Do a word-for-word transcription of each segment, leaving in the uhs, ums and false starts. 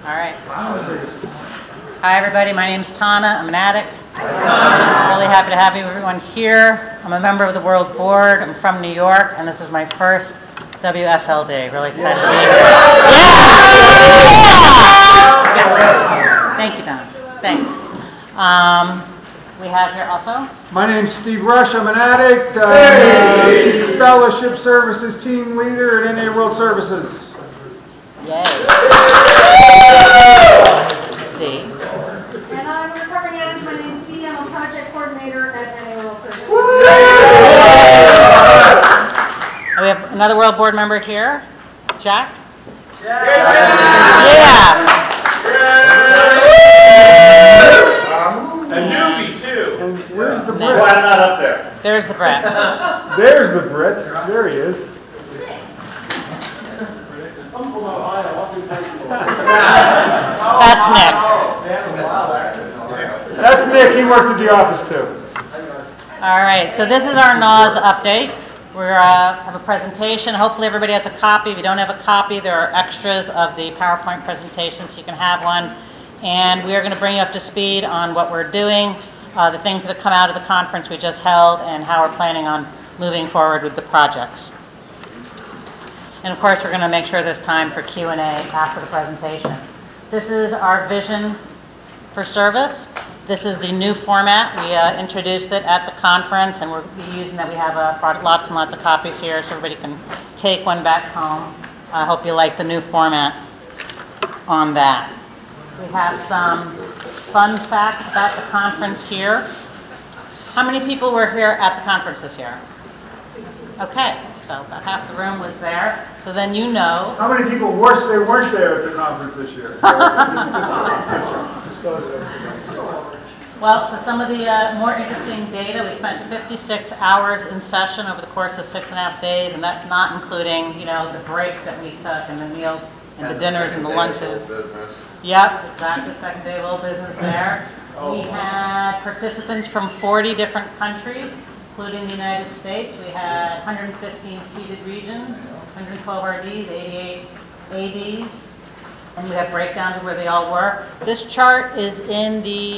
All right. Hi, everybody. My name's Tana. I'm an addict. I'm really happy to have you, everyone here. I'm a member of the World Board. I'm from New York, and this is my first W S L D. Really excited to be here. Yeah! Yeah! Yes. Thank you, Don. Thanks. Um, we have here also. My name's Steve Rush. I'm an addict. Uh, hey. Fellowship Services team leader at N A World Services. Yay. D. And I'm a recovering addict. My name's Dee. I'm a project coordinator at N A World Services. We have another World Board member here, Jack. Yeah. Yeah. A newbie too. And where's the Brit? Well, I'm not up there. There's the Brett. There's the Brit. There he is. That's Nick. That's Nick. He works at the office too. All right. So this is our N A W S update. We uh, have a presentation. Hopefully everybody has a copy. If you don't have a copy, there are extras of the PowerPoint presentation, so you can have one. And we are going to bring you up to speed on what we're doing, uh, the things that have come out of the conference we just held, and how we're planning on moving forward with the projects. And of course, we're going to make sure there's time for Q and A after the presentation. This is our vision for service. This is the new format. We uh, introduced it at the conference, and we're using that. We have uh, brought lots and lots of copies here, so everybody can take one back home. I hope you like the new format on that. We have some fun facts about the conference here. How many people were here at the conference this year? Okay, so about half the room was there. So then you know. How many people wish they weren't there at the conference this year? Well, for some of the uh, more interesting data, we spent fifty-six hours in session over the course of six and a half days, and that's not including, you know, the breaks that we took and the meals and, and the dinners and the lunches. Yep, exactly. Second day of old business there. We had participants from forty different countries, including the United States. We had one hundred fifteen seated regions, one hundred twelve R Ds, eighty-eight A Ds, and we have breakdowns of where they all were. This chart is in the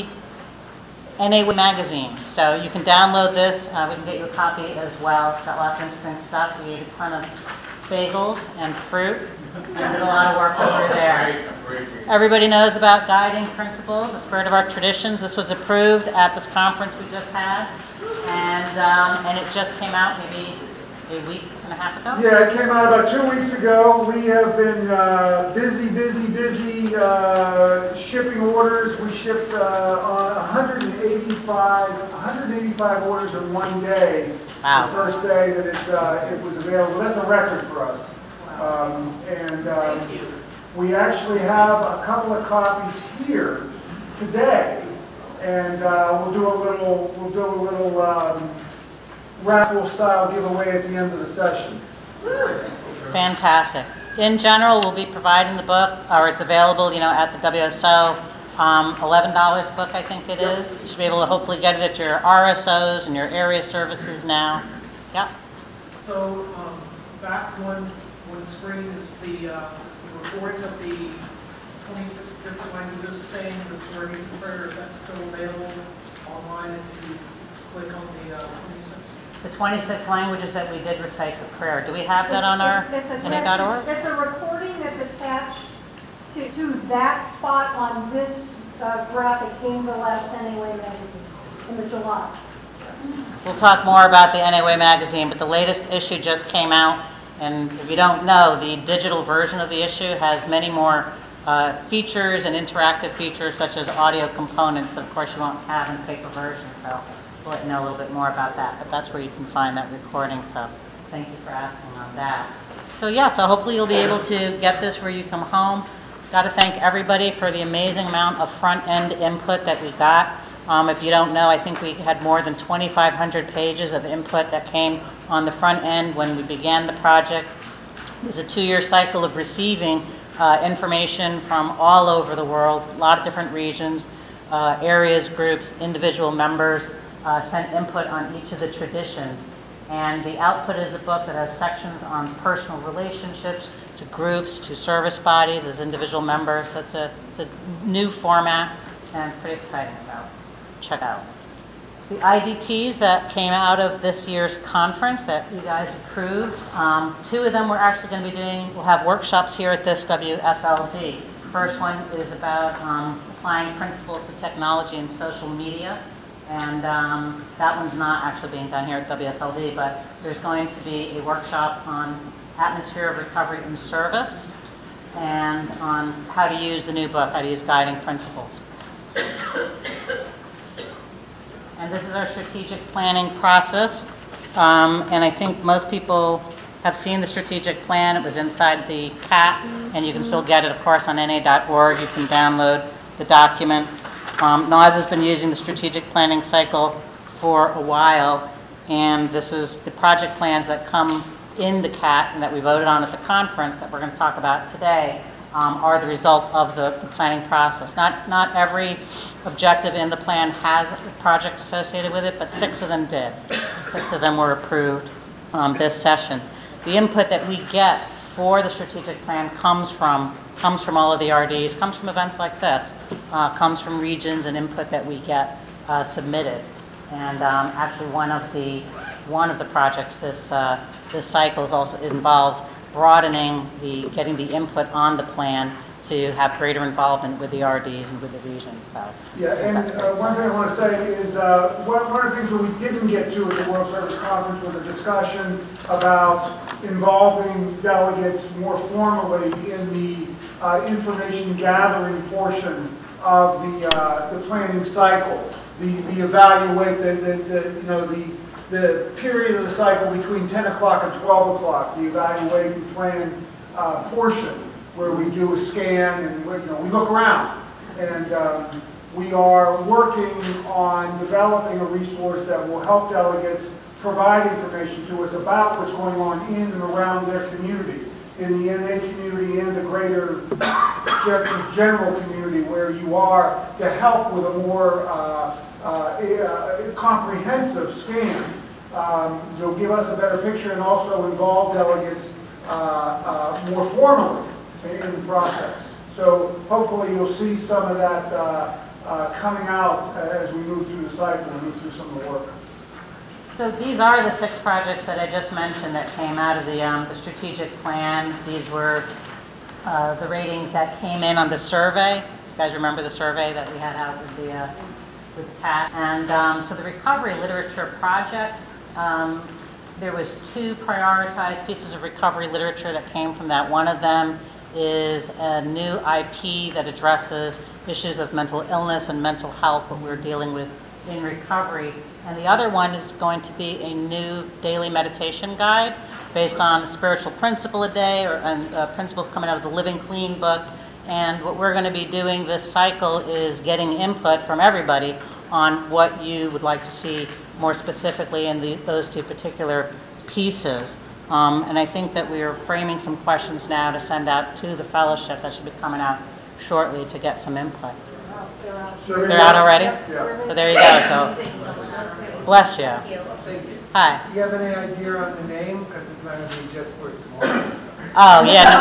N A magazine, so you can download this. Uh, we can get you a copy as well. It's got lots of interesting stuff. We ate a ton of bagels and fruit and did a lot of work over there. Everybody knows about guiding principles, the spirit of our traditions. This was approved at this conference we just had, and um, and it just came out maybe a week and a half ago. Yeah, it came out about two weeks ago. We have been uh, busy, busy, busy uh, shipping orders. We shipped uh, on one hundred eighty-five, one hundred eighty-five orders in one day. Wow. The first day that it uh, it was available. That's a record for us. Um, and um, we actually have a couple of copies here today, and uh, we'll do a little we'll do a little um, raffle style giveaway at the end of the session. Fantastic. In general, we'll be providing the book, or it's available, you know, at the W S O. Um, eleven dollars book, I think it is. You should be able to hopefully get it at your R S Os and your area services now. Yeah. So um, back when when spring is the uh, is the recording of the twenty-six different languages saying the Swearing Prayer, is that still available online if you click on the uh, twenty-six? The twenty-six languages that we did recite the prayer. Do we have that It's, on our it's, it's N A dot org? It's a recording that's attached to, to that spot on this uh, graphic in the last N A W A magazine in the July. We'll talk more about the N A W A magazine, but the latest issue just came out, and if you don't know, the digital version of the issue has many more uh, features and interactive features such as audio components that of course you won't have in the paper version, so we'll let you know a little bit more about that, but that's where you can find that recording, so thank you for asking on that. So yeah, so hopefully you'll be able to get this where you come home. Got to thank everybody for the amazing amount of front-end input that we got. Um, if you don't know, I think we had more than twenty-five hundred pages of input that came on the front end when we began the project. It was a two-year cycle of receiving uh, information from all over the world, a lot of different regions, uh, areas, groups, individual members uh, sent input on each of the traditions. And the output is a book that has sections on personal relationships, to groups, to service bodies as individual members. So it's a, it's a new format and pretty exciting, so check it out. The I D Ts that came out of this year's conference that you guys approved, um, two of them we're actually going to be doing, we'll have workshops here at this W S L D. First one is about um, applying principles to technology and social media. And um, that one's not actually being done here at W S L D, but there's going to be a workshop on atmosphere of recovery and service and on how to use the new book, how to use guiding principles. And this is our strategic planning process. Um, and I think most people have seen the strategic plan. It was inside the C A T, and you can still get it, of course, on N A dot org. You can download the document. Um, N A S has been using the strategic planning cycle for a while, and this is the project plans that come in the C A T and that we voted on at the conference that we're going to talk about today um, are the result of the, the planning process. Not, not every objective in the plan has a project associated with it, but six of them did. Six of them were approved um, this session. The input that we get for the strategic plan comes from comes from all of the R Ds, comes from events like this, uh, comes from regions and input that we get uh, submitted. And um, actually, one of the one of the projects this uh, this cycle is also involves broadening the getting the input on the plan to have greater involvement with the R Ds and with the regions. So yeah, and uh, one thing I want to say is uh, one, one of the things that we didn't get to at the World Service Conference was a discussion about involving delegates more formally in the uh, information gathering portion of the uh, the planning cycle. The the evaluate the, the, the you know the the period of the cycle between ten o'clock and twelve o'clock. The evaluate and plan uh, portion, where we do a scan and you know we look around, and um, we are working on developing a resource that will help delegates provide information to us about what's going on in and around their community, in the N A community and the greater general community where you are, to help with a more uh, uh, a, a comprehensive scan. Um, they'll give us a better picture and also involve delegates uh, uh, more formally in the process. So hopefully you'll see some of that uh, uh, coming out as we move through the cycle and move through some of the work. So these are the six projects that I just mentioned that came out of the, um, the strategic plan. These were uh, the ratings that came in on the survey. You guys remember the survey that we had out with the uh, with C A T? And um, so the recovery literature project, um, there was two prioritized pieces of recovery literature that came from that. One of them is a new I P that addresses issues of mental illness and mental health, what we're dealing with in recovery. And the other one is going to be a new daily meditation guide based on a spiritual principle a day, or and, uh, principles coming out of the Living Clean book. And what we're going to be doing this cycle is getting input from everybody on what you would like to see more specifically in the, those two particular pieces. Um, and I think that we are framing some questions now to send out to the fellowship that should be coming out shortly to get some input. So They're out already? Yeah. So there you go. So bless you. Hi. Do you have any idea on the name? Because it's not going to be just for tomorrow. Oh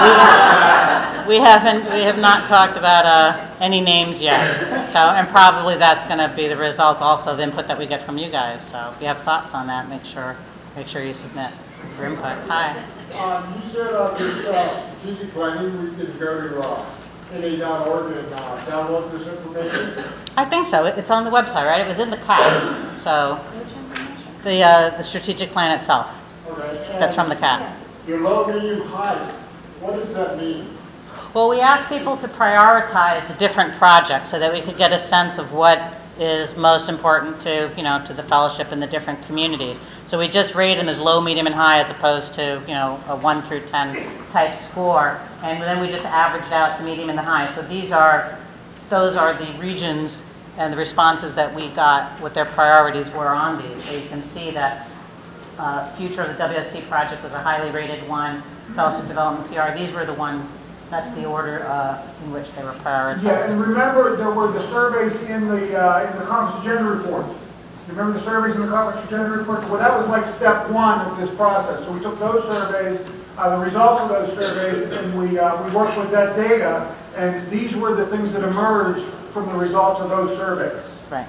yeah, no, we, we haven't we have not talked about uh, any names yet. So and probably that's going to be the result also of input that we get from you guys. So if you have thoughts on that, make sure make sure you submit your input. Hi. Um, you said on this uh, strategic planning we can go to uh, N A dot org and uh, download this information? I think so. It, it's on the website, right? It was in the C A T. So the uh, the strategic plan itself. Okay. That's from the C A T. Your low, medium, high. What does that mean? Well, we asked people to prioritize the different projects so that we could get a sense of what is most important to, you know, to the fellowship in the different communities. So we just rate them as low, medium, and high as opposed to, you know, a one through ten type score. And then we just averaged out the medium and the high. So these are, those are the regions and the responses that we got, what their priorities were on these. So you can see that uh, Future of the W S C project was a highly rated one, Fellowship Development P R. These were the ones, that's the order uh, in which they were prioritized. Yeah, and remember there were the surveys in the uh, in the conference agenda report. You remember the surveys in the conflict agenda report? Well, that was like step one of this process. So we took those surveys, uh, the results of those surveys, and we, uh, we worked with that data, and these were the things that emerged from the results of those surveys. Right.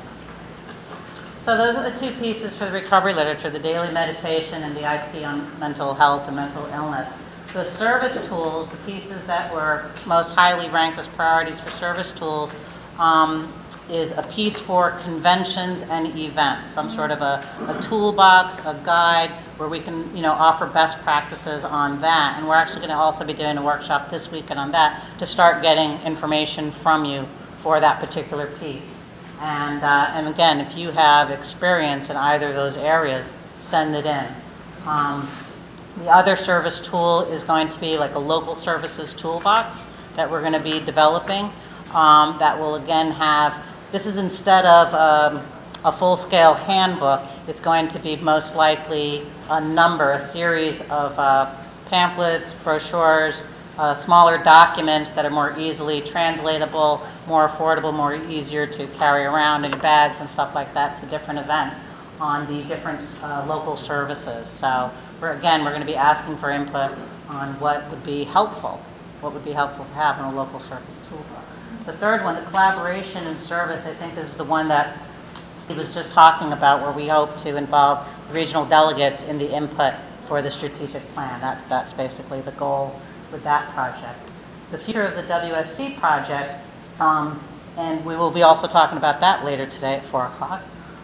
So those are the two pieces for the recovery literature, the daily meditation and the I P on mental health and mental illness. The service tools, the pieces that were most highly ranked as priorities for service tools, um, is a piece for conventions and events, some sort of a, a toolbox, a guide, where we can, you know, offer best practices on that. And we're actually going to also be doing a workshop this weekend on that to start getting information from you for that particular piece. And, uh, and again, if you have experience in either of those areas, send it in. Um, the other service tool is going to be like a local services toolbox that we're going to be developing um, that will again have, this is instead of um, a full-scale handbook, it's going to be most likely a number, a series of uh, pamphlets, brochures, Uh, smaller documents that are more easily translatable, more affordable, more easier to carry around in bags and stuff like that to different events on the different uh, local services. So we're, again, we're going to be asking for input on what would be helpful, what would be helpful to have in a local service toolbox. The third one, the collaboration and service, I think is the one that Steve was just talking about, where we hope to involve the regional delegates in the input for the strategic plan. That's, that's basically the goal with that project. The future of the W S C project, um, and we will be also talking about that later today at four o'clock,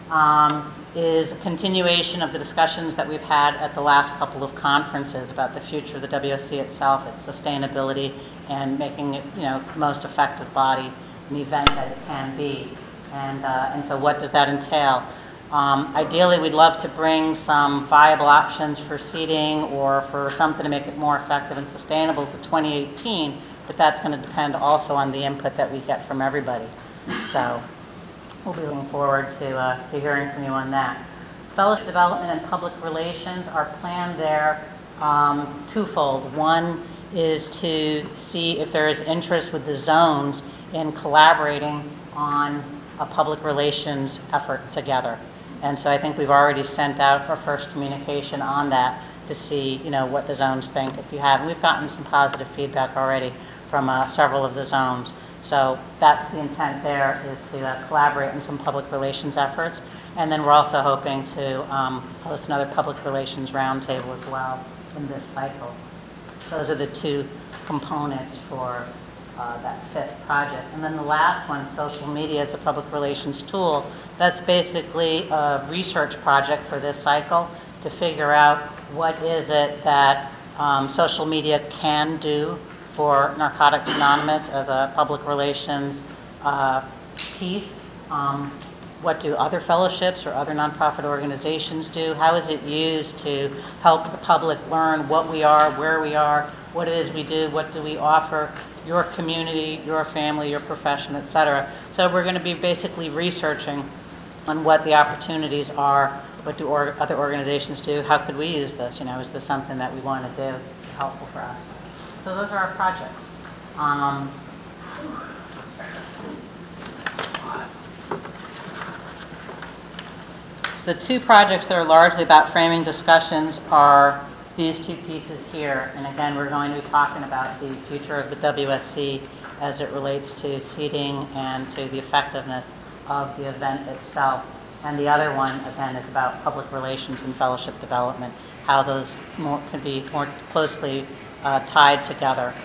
um, is a continuation of the discussions that we've had at the last couple of conferences about the future of the W S C itself, its sustainability, and making it, you know, the most effective body and event that it can be. And, uh, and so what does that entail? Um, ideally, we'd love to bring some viable options for seating or for something to make it more effective and sustainable to twenty eighteen, but that's going to depend also on the input that we get from everybody. So we'll be looking forward to, uh, to hearing from you on that. Fellowship development and public relations, our plan there, um, twofold. One is to see if there is interest with the zones in collaborating on a public relations effort together. And so I think we've already sent out our first communication on that to see, you know, what the zones think. If you have, and we've gotten some positive feedback already from uh, several of the zones. So that's the intent there, is to uh, collaborate on some public relations efforts. And then we're also hoping to um, host another public relations roundtable as well in this cycle. So those are the two components for Uh, that fifth project. And then the last one, social media as a public relations tool, that's basically a research project for this cycle to figure out what is it that um, social media can do for Narcotics Anonymous as a public relations uh, piece. Um, what do other fellowships or other nonprofit organizations do? How is it used to help the public learn what we are, where we are, what it is we do, what do we offer your community, your family, your profession, et cetera. So we're going to be basically researching on what the opportunities are, what do or, other organizations do, how could we use this, you know, is this something that we want to do, helpful for us. So those are our projects. Um, the two projects that are largely about framing discussions are these two pieces here. And again, we're going to be talking about the future of the W S C as it relates to seating and to the effectiveness of the event itself. And the other one, again, is about public relations and fellowship development, how those more, can be more closely uh, tied together.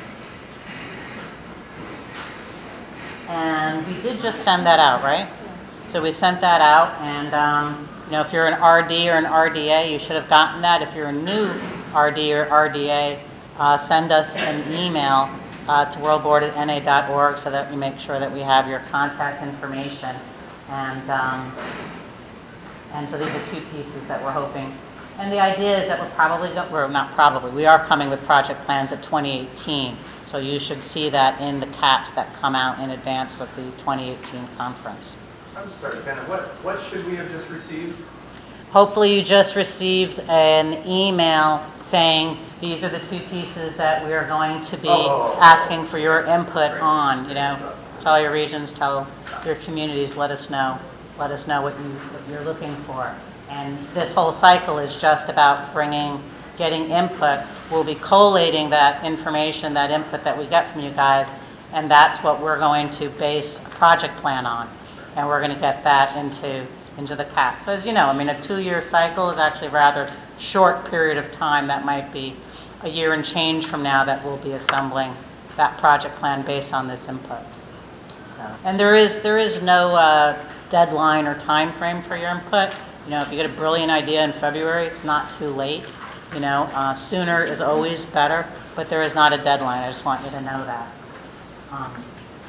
And we did just send that out, right? So we sent that out, and um, you know, if you're an R D or an R D A, you should have gotten that. If you're a new R D or R D A, uh, send us an email uh, to worldboard at N A dot org so that we make sure that we have your contact information. And um, and so these are two pieces that we're hoping. And the idea is that we're probably, go- we're not probably, we are coming with project plans at twenty eighteen. So you should see that in the caps that come out in advance of the twenty eighteen conference. I'm sorry, Bennett, what, what should we have just received? Hopefully you just received an email saying these are the two pieces that we are going to be Oh, oh, oh. asking for your input Great. on, you know. Tell your regions, tell your communities, let us know. let us know what, you, what you're looking for. And this whole cycle is just about bringing, getting input. We'll be collating that information, that input that we get from you guys, and that's what we're going to base a project plan on. And we're going to get that into, into the C A C. So as you know, I mean, a two-year cycle is actually a rather short period of time. That might be a year and change from now that we'll be assembling that project plan based on this input. And there is there is no uh, deadline or time frame for your input. You know, if you get a brilliant idea in February, it's not too late. You know, uh, sooner is always better, but there is not a deadline. I just want you to know that. Um,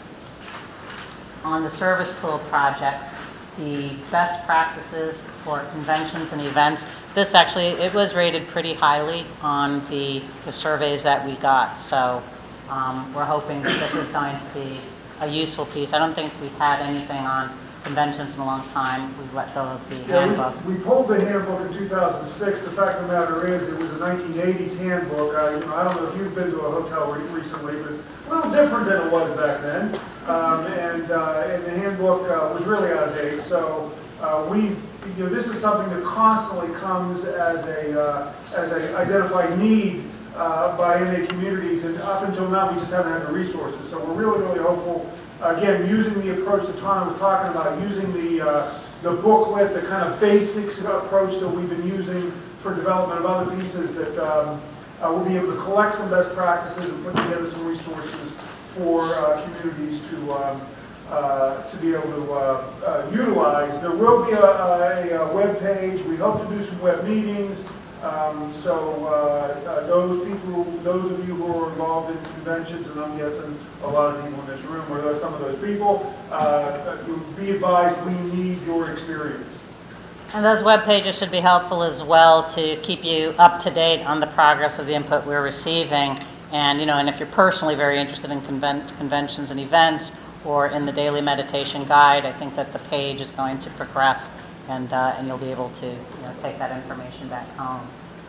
on the service tool projects, the best practices for conventions and events, this actually, it was rated pretty highly on the, the surveys that we got. So um, we're hoping that this is going to be a useful piece. I don't think we've had anything on conventions in a long time. We've let go of the Yeah, handbook. We, we pulled the handbook in two thousand six. The fact of the matter is, it was a nineteen eighties handbook. I, you know, I don't know if you've been to a hotel re- recently, but it's a little different than it was back then. Um, and, uh, and the handbook uh, was really out of date. So uh, we've, you know, this is something that constantly comes as a uh, as a identified need uh, by M A communities, and up until now, we just haven't had the resources. So we're really, really hopeful. Again, using the approach that Tana was talking about, using the uh, the booklet, the kind of basics approach that we've been using for development of other pieces, that um, uh, we'll be able to collect some best practices and put together some resources for uh, communities to um, uh, to be able to uh, uh, utilize. There will be a, a, a web page. We hope to do some web meetings. Um, so uh, uh, those people, those of you who are involved in conventions, and I'm guessing a lot of people in this room are those, some of those people, uh, be advised we need your experience. And those web pages should be helpful as well to keep you up to date on the progress of the input we're receiving. And, you know, and if you're personally very interested in conven- conventions and events or in the daily meditation guide, I think that the page is going to progress, and uh, and you'll be able to, you know, take that information back home.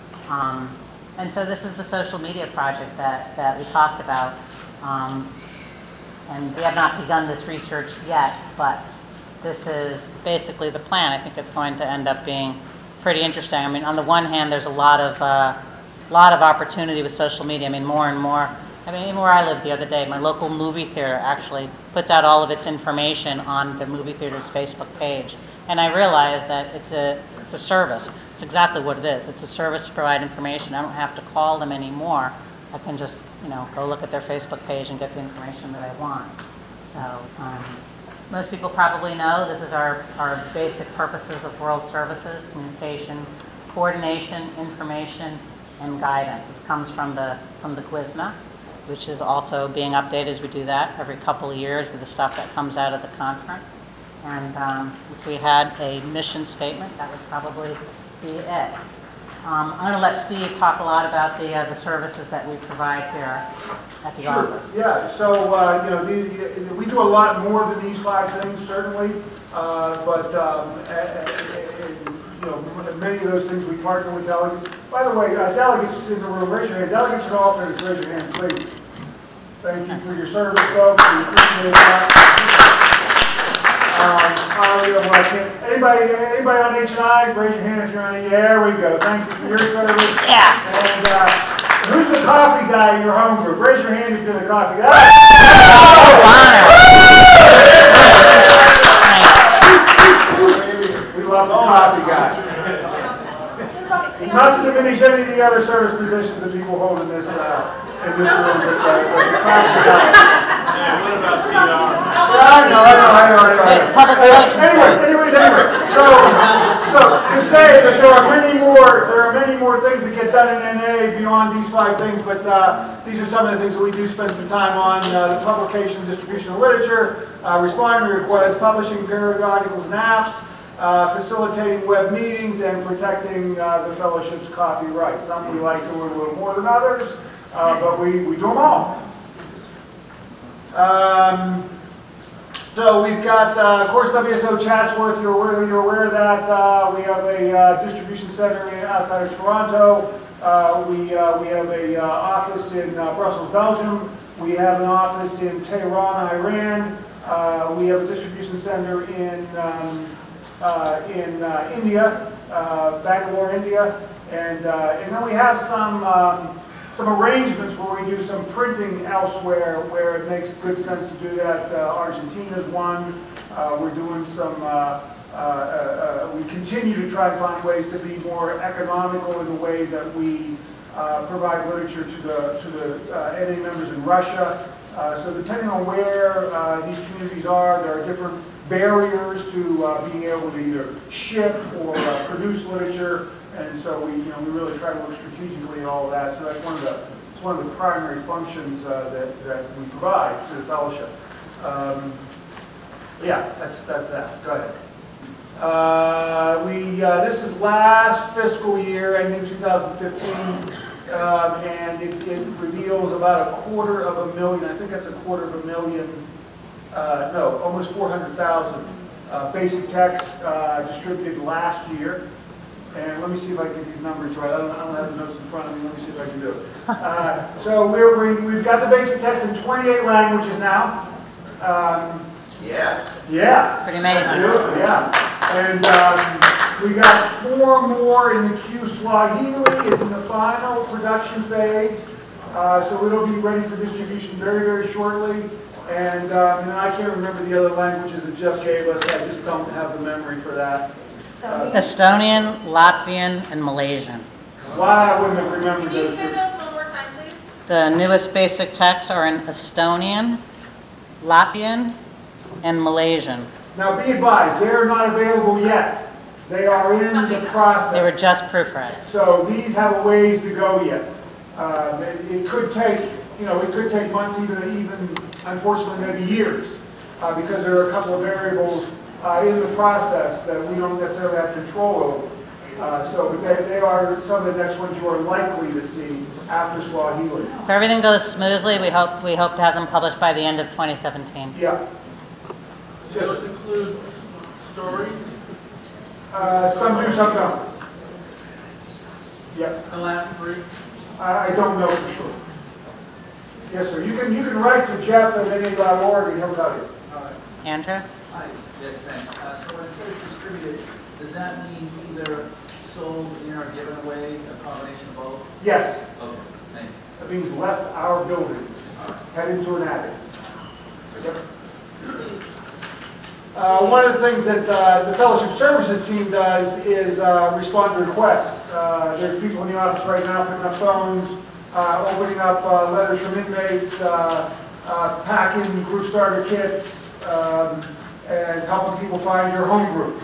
Um, and so this is the social media project that, that we talked about. Um, and we have not begun this research yet, but this is basically the plan. I think it's going to end up being pretty interesting. I mean, on the one hand, there's a lot of uh, lot of opportunity with social media. I mean, more and more. I mean, even where I live the other day, my local movie theater actually puts out all of its information on the movie theater's Facebook page. And I realized that it's a it's a service. It's exactly what it is. It's a service to provide information. I don't have to call them anymore. I can just, you know, go look at their Facebook page and get the information that I want. So um, most people probably know this is our, our basic purposes of World Services: communication, coordination, information, and guidance. This comes from the from the G W I S N A, which is also being updated as we do that every couple of years with the stuff that comes out of the conference. And um, if we had a mission statement, that would probably be it. Um, I'm going to let Steve talk a lot about the uh, the services that we provide here at the Sure. office. Yeah. So uh, you know, the, we do a lot more than these five things, certainly. Uh, but um, and, and, you know, many of those things we partner with delegates. By the way, uh, delegates in the room, raise your hand. Delegates and alternates, raise your hand, please. Thank you for your service, folks. We appreciate that. Um, uh, anybody, anybody on H and I, raise your hand if you're on it. There we go. Thank you for your service. Yeah. And uh, who's the coffee guy in your home group? Raise your hand if you're the coffee guy. We love the coffee guy. Not to diminish any of the other service positions that people hold in this uh, in this room, but, uh, but the coffee guy. Yeah, what about P R? Yeah, I know, I know, I know, I know. I know. Public relations. Anyways, anyways, anyways. So, so to say that there are many more, there are many more things that get done in N A beyond these five things, but uh, these are some of the things that we do spend some time on: uh, the publication, distribution of literature, uh, responding to requests, publishing periodicals and apps, uh, facilitating web meetings, and protecting uh, the fellowship's copyright. Some we like doing a little more than others, uh, but we we do them all. Um, so we've got, uh, of course, W S O Chatsworth. You're aware, you're aware of that. Uh, we have a uh, distribution center in, outside of Toronto. Uh, we uh, we have a uh, office in uh, Brussels, Belgium. We have an office in Tehran, Iran. Uh, we have a distribution center in um, uh, in uh, India, uh, Bangalore, India, and uh, and then we have some um, some arrangements where we do some printing elsewhere where it makes good sense to do that. Uh, Argentina's one. Uh, we're doing some. Uh, uh, uh, we continue to try to find ways to be more economical in the way that we uh, provide literature to the to the uh, N A members in Russia. Uh, so depending on where uh, these communities are, there are different barriers to uh, being able to either ship or uh, produce literature, and so we, you know, we really try to look strategically at all of that. So that's one of the it's one of the primary functions uh, that that we provide to the fellowship. Um, yeah, that's that's that. Go ahead. Uh, we uh, this is last fiscal year, ending two thousand fifteen. Um, and it, it reveals about a quarter of a million, I think that's a quarter of a million, uh, no, almost four hundred thousand uh, basic text uh, distributed last year. And let me see if I can get these numbers right. I don't, I don't have the notes in front of me. Let me see if I can do it. Uh, so we're, we, we've got the basic text in twenty-eight languages now. Um, Yeah. yeah. Pretty amazing. Beautiful, yeah. And um, we got four more in the queue. Swahili is in the final production phase, uh, so it'll be ready for distribution very, very shortly. And, um, and I can't remember the other languages that Jeff gave us. I just don't have the memory for that. Uh, Estonian, Latvian, and Malaysian. why I wouldn't have remembered Can you those. say two. those one more time, please? The newest basic texts are in Estonian, Latvian, and Malaysian. Now, be advised, they are not available yet. They are in the process. They were just proofread. So these have a ways to go yet. Uh, it, it could take, you know, it could take months, even, even unfortunately, maybe years, uh, because there are a couple of variables uh, in the process that we don't necessarily have control over. Uh, so but they, they are some of the next ones you are likely to see after Swahili. If everything goes smoothly, we hope we hope to have them published by the end of twenty seventeen. Yeah. Do those include stories? Uh, some do, some don't. Yeah. The last three? I, I don't know for sure. Yes, sir. You can you can write to Jeff at N A dot org and he'll tell you. All right. Andrew? Hi, yes, thanks. Uh, so when it says distributed, does that mean either sold in or given away, a combination of both? Yes. Okay, thank you. That means left our buildings, headed to an attic. Yep. Uh, one of the things that uh, the Fellowship Services team does is uh, respond to requests. Uh, there's people in the office right now picking up phones, uh, opening up uh, letters from inmates, uh, uh, packing group starter kits, um, and helping people find your home group.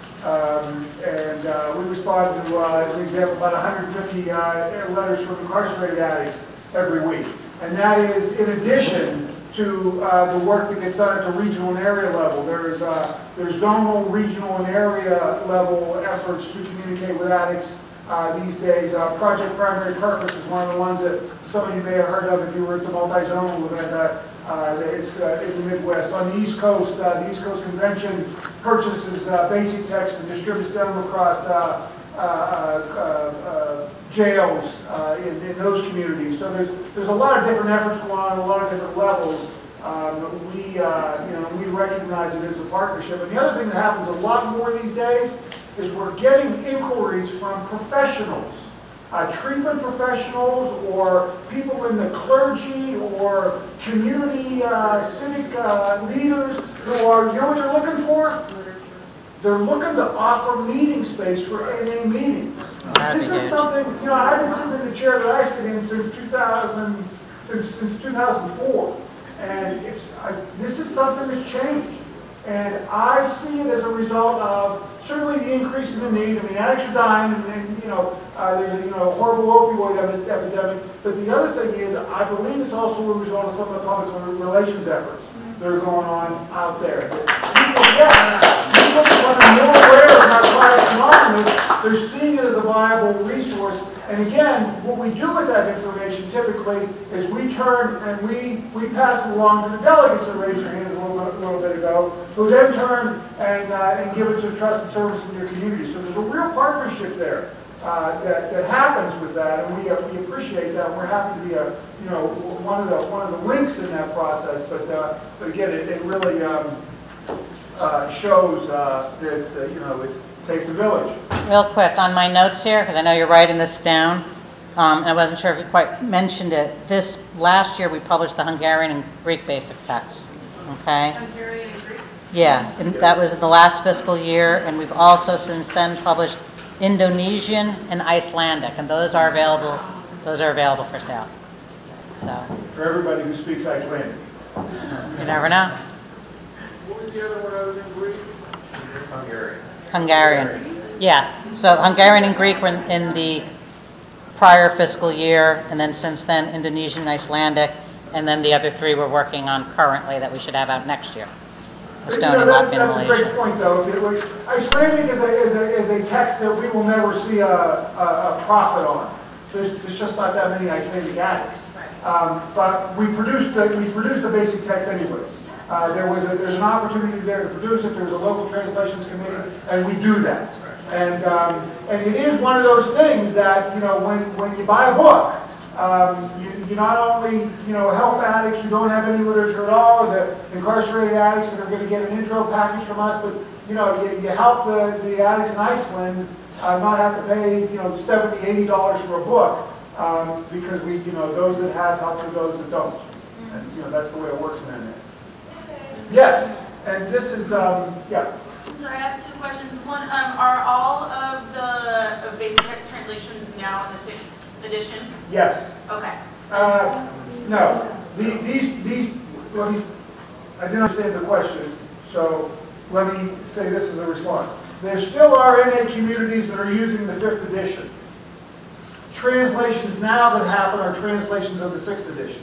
Um, and uh, we respond to, uh, as an example, about one hundred fifty uh, letters from incarcerated addicts every week. And that is in addition to uh, the work that gets done at the regional and area level. There's, uh, there's zonal, regional, and area level efforts to communicate with addicts uh, these days. Uh, Project Primary Purpose is one of the ones that some of you may have heard of if you were at the multi-zonal event. Uh, uh, it's uh, in the Midwest. On the East Coast, uh, the East Coast Convention purchases uh, basic text and distributes them across uh, uh, uh, uh, jails uh, in, in those communities. So there's there's a lot of different efforts going on, a lot of different levels. Um, we uh, you know we recognize it as a partnership. And the other thing that happens a lot more these days is we're getting inquiries from professionals, uh, treatment professionals, or people in the clergy, or community uh, civic uh, leaders who are, you know what they're looking for? They're looking to offer meeting space for N A meetings. That'd This be is huge. something, you know, I've been sitting in the chair that I sit in since two thousand, since, since two thousand four. And it's, I, this is something that's changed. And I see it as a result of certainly the increase in the need. I mean, addicts are dying, and, and you know, uh, there's a you know, horrible opioid epi- epidemic. But the other thing is, I believe it's also a result of some of the public relations efforts that are going on out there. People, yeah, people are becoming more aware of Narcotics Anonymous. They're seeing it as a viable resource. And again, what we do with that information typically is we turn and we, we pass it along to the delegates that raised their hands a little bit, a little bit ago, who then turn and, uh, and give it to trusted service in their community. So there's a real partnership there uh, that, that happens with that, and we, uh, we appreciate that. We're happy to be a, you know, one of the one of the links in that process. But uh, but again, it, it really um, uh, shows uh, that, uh, you know, it takes a village. Real quick, on my notes here, because I know you're writing this down, um, and I wasn't sure if you quite mentioned it. This, last year, we published the Hungarian and Greek basic text, okay? Hungarian and Greek? Yeah, and that was the last fiscal year, and we've also since then published Indonesian and Icelandic, and those are available, those are available for sale. So, For everybody who speaks Icelandic. you never know. What was the other one other than Greek? Hungarian. Hungarian. Yeah, so Hungarian and Greek were in, in the prior fiscal year, and then since then Indonesian and Icelandic, and then the other three we're working on currently that we should have out next year. You know, Estonia, that- Latvia, and That's a great Malaysia. point, though. If it was- Icelandic is a, is a, is a text that we will never see a, a, a profit on. There's, there's just not that many Icelandic addicts. Um, but we produced the, we produced the basic text anyways. Uh, there was a, there's an opportunity there to produce it. There was a local translations committee, and we do that. And um, and it is one of those things that, you know, when when you buy a book, um, you, you not only, you know, help addicts who don't have any literature at all, or the incarcerated addicts that are going to get an intro package from us, but you know, you, you help the, the addicts in Iceland uh, not have to pay, you know, seventy, eighty dollars for a book, um, because we, you know, those that have help to those that don't. And, you know, that's the way it works in that. Yes, and this is, um, yeah. Sorry, I have two questions. One, um, are all of the uh, basic text translations now in the sixth edition? Yes. Okay. Uh, no. The, these, these, well, these, I didn't understand the question, so let me say this as a response. There still are N A communities that are using the fifth edition. Translations now that happen are translations of the sixth edition.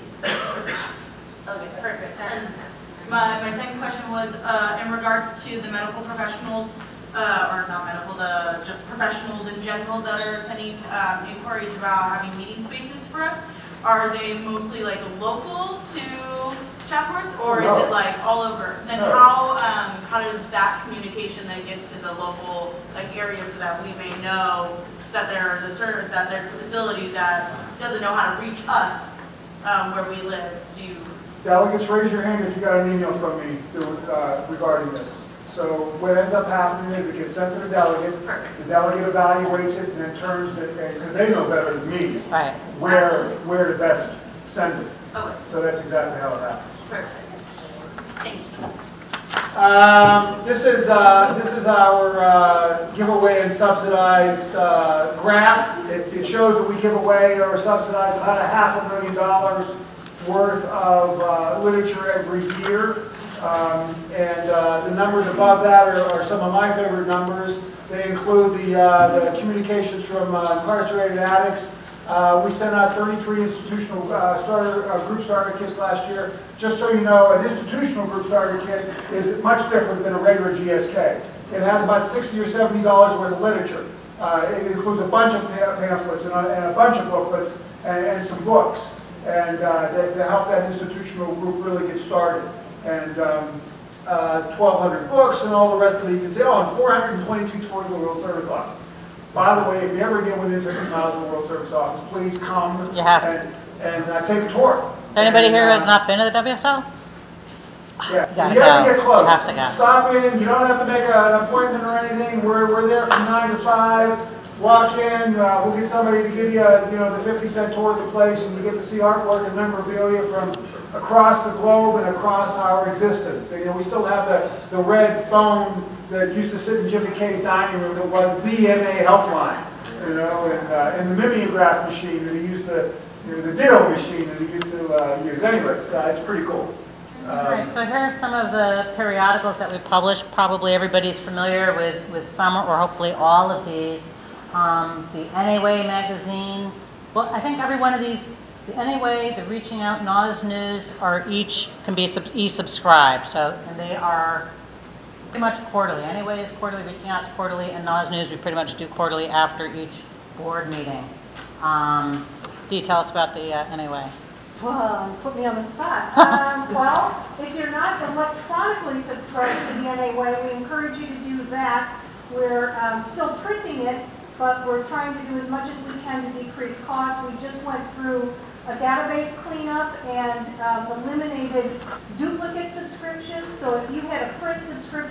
Okay, perfect. And my, my second question was uh, in regards to the medical professionals, uh, or not medical, the just professionals in general that are sending um, inquiries about having meeting spaces for us. Are they mostly like local to Chatsworth, or No. is it like all over? Then No. how um, how does that communication then get to the local like area so that we may know that there's a certain that there's a facility that doesn't know how to reach us um, where we live? Do you Delegates, raise your hand if you got an email from me uh, regarding this. So what ends up happening is it gets sent to the delegate. Perfect. The delegate evaluates it and then turns it, because they know better than me Right. where where to best send it. Okay. So that's exactly how it happens. Perfect. Thank you. Um, this is uh, this is our uh, giveaway and subsidized uh, graph. It, it shows that we give away or subsidize about a half a million dollars worth of uh, literature every year. Um, and uh, the numbers above that are, are some of my favorite numbers. They include the, uh, the communications from uh, incarcerated addicts. Uh, we sent out thirty-three institutional uh, starter uh, group starter kits last year. Just so you know, an institutional group starter kit is much different than a regular G S K. It has about sixty or seventy dollars worth of literature. Uh, it includes a bunch of pamphlets and a, and a bunch of booklets and, and some books, and uh, to, to help that institutional group really get started. And um, uh, twelve hundred books and all the rest of it. You can say, oh, and four hundred twenty-two tours of the World Service Office. By the way, if you ever get within fifty miles of the World Service Office, please come You have to. and, and uh, take a tour. Is anybody And, here who has uh, not been to the W S O? Yeah, You gotta you have go. to get close. You have to go. Stop in. You don't have to make a, an appointment or anything. We're, we're there from nine to five. Walk in. Uh, we'll get somebody to give you, a, you know, the fifty cent tour of the place, and you get to see artwork and memorabilia from across the globe and across our existence. You know, we still have the, the red phone that used to sit in Jimmy K's dining room that was the M A helpline. You know, and, uh, and the mimeograph machine that he used to, you know, the ditto machine that he used to uh, use. Anyway, it's, uh, it's pretty cool. All right, so here are some of the periodicals that we publish. Probably everybody's familiar with, with some or hopefully all of these. Um, the N A W A magazine. Well, I think every one of these, the N A W A, the Reaching Out, N A W S News, are each can be sub, e-subscribed. So, and they are pretty much quarterly. N A W A is quarterly, Reaching Out is quarterly, and N A W S News we pretty much do quarterly after each board meeting. Um, do you tell us about the uh, N A W A? Well, put me on the spot. Um, well, if you're not electronically subscribed to the N A W A, we encourage you to do that. We're um, still printing it, but we're trying to do as much as we can to decrease costs. We just went through a database cleanup and um, eliminated duplicate subscriptions. So if you had a print subscription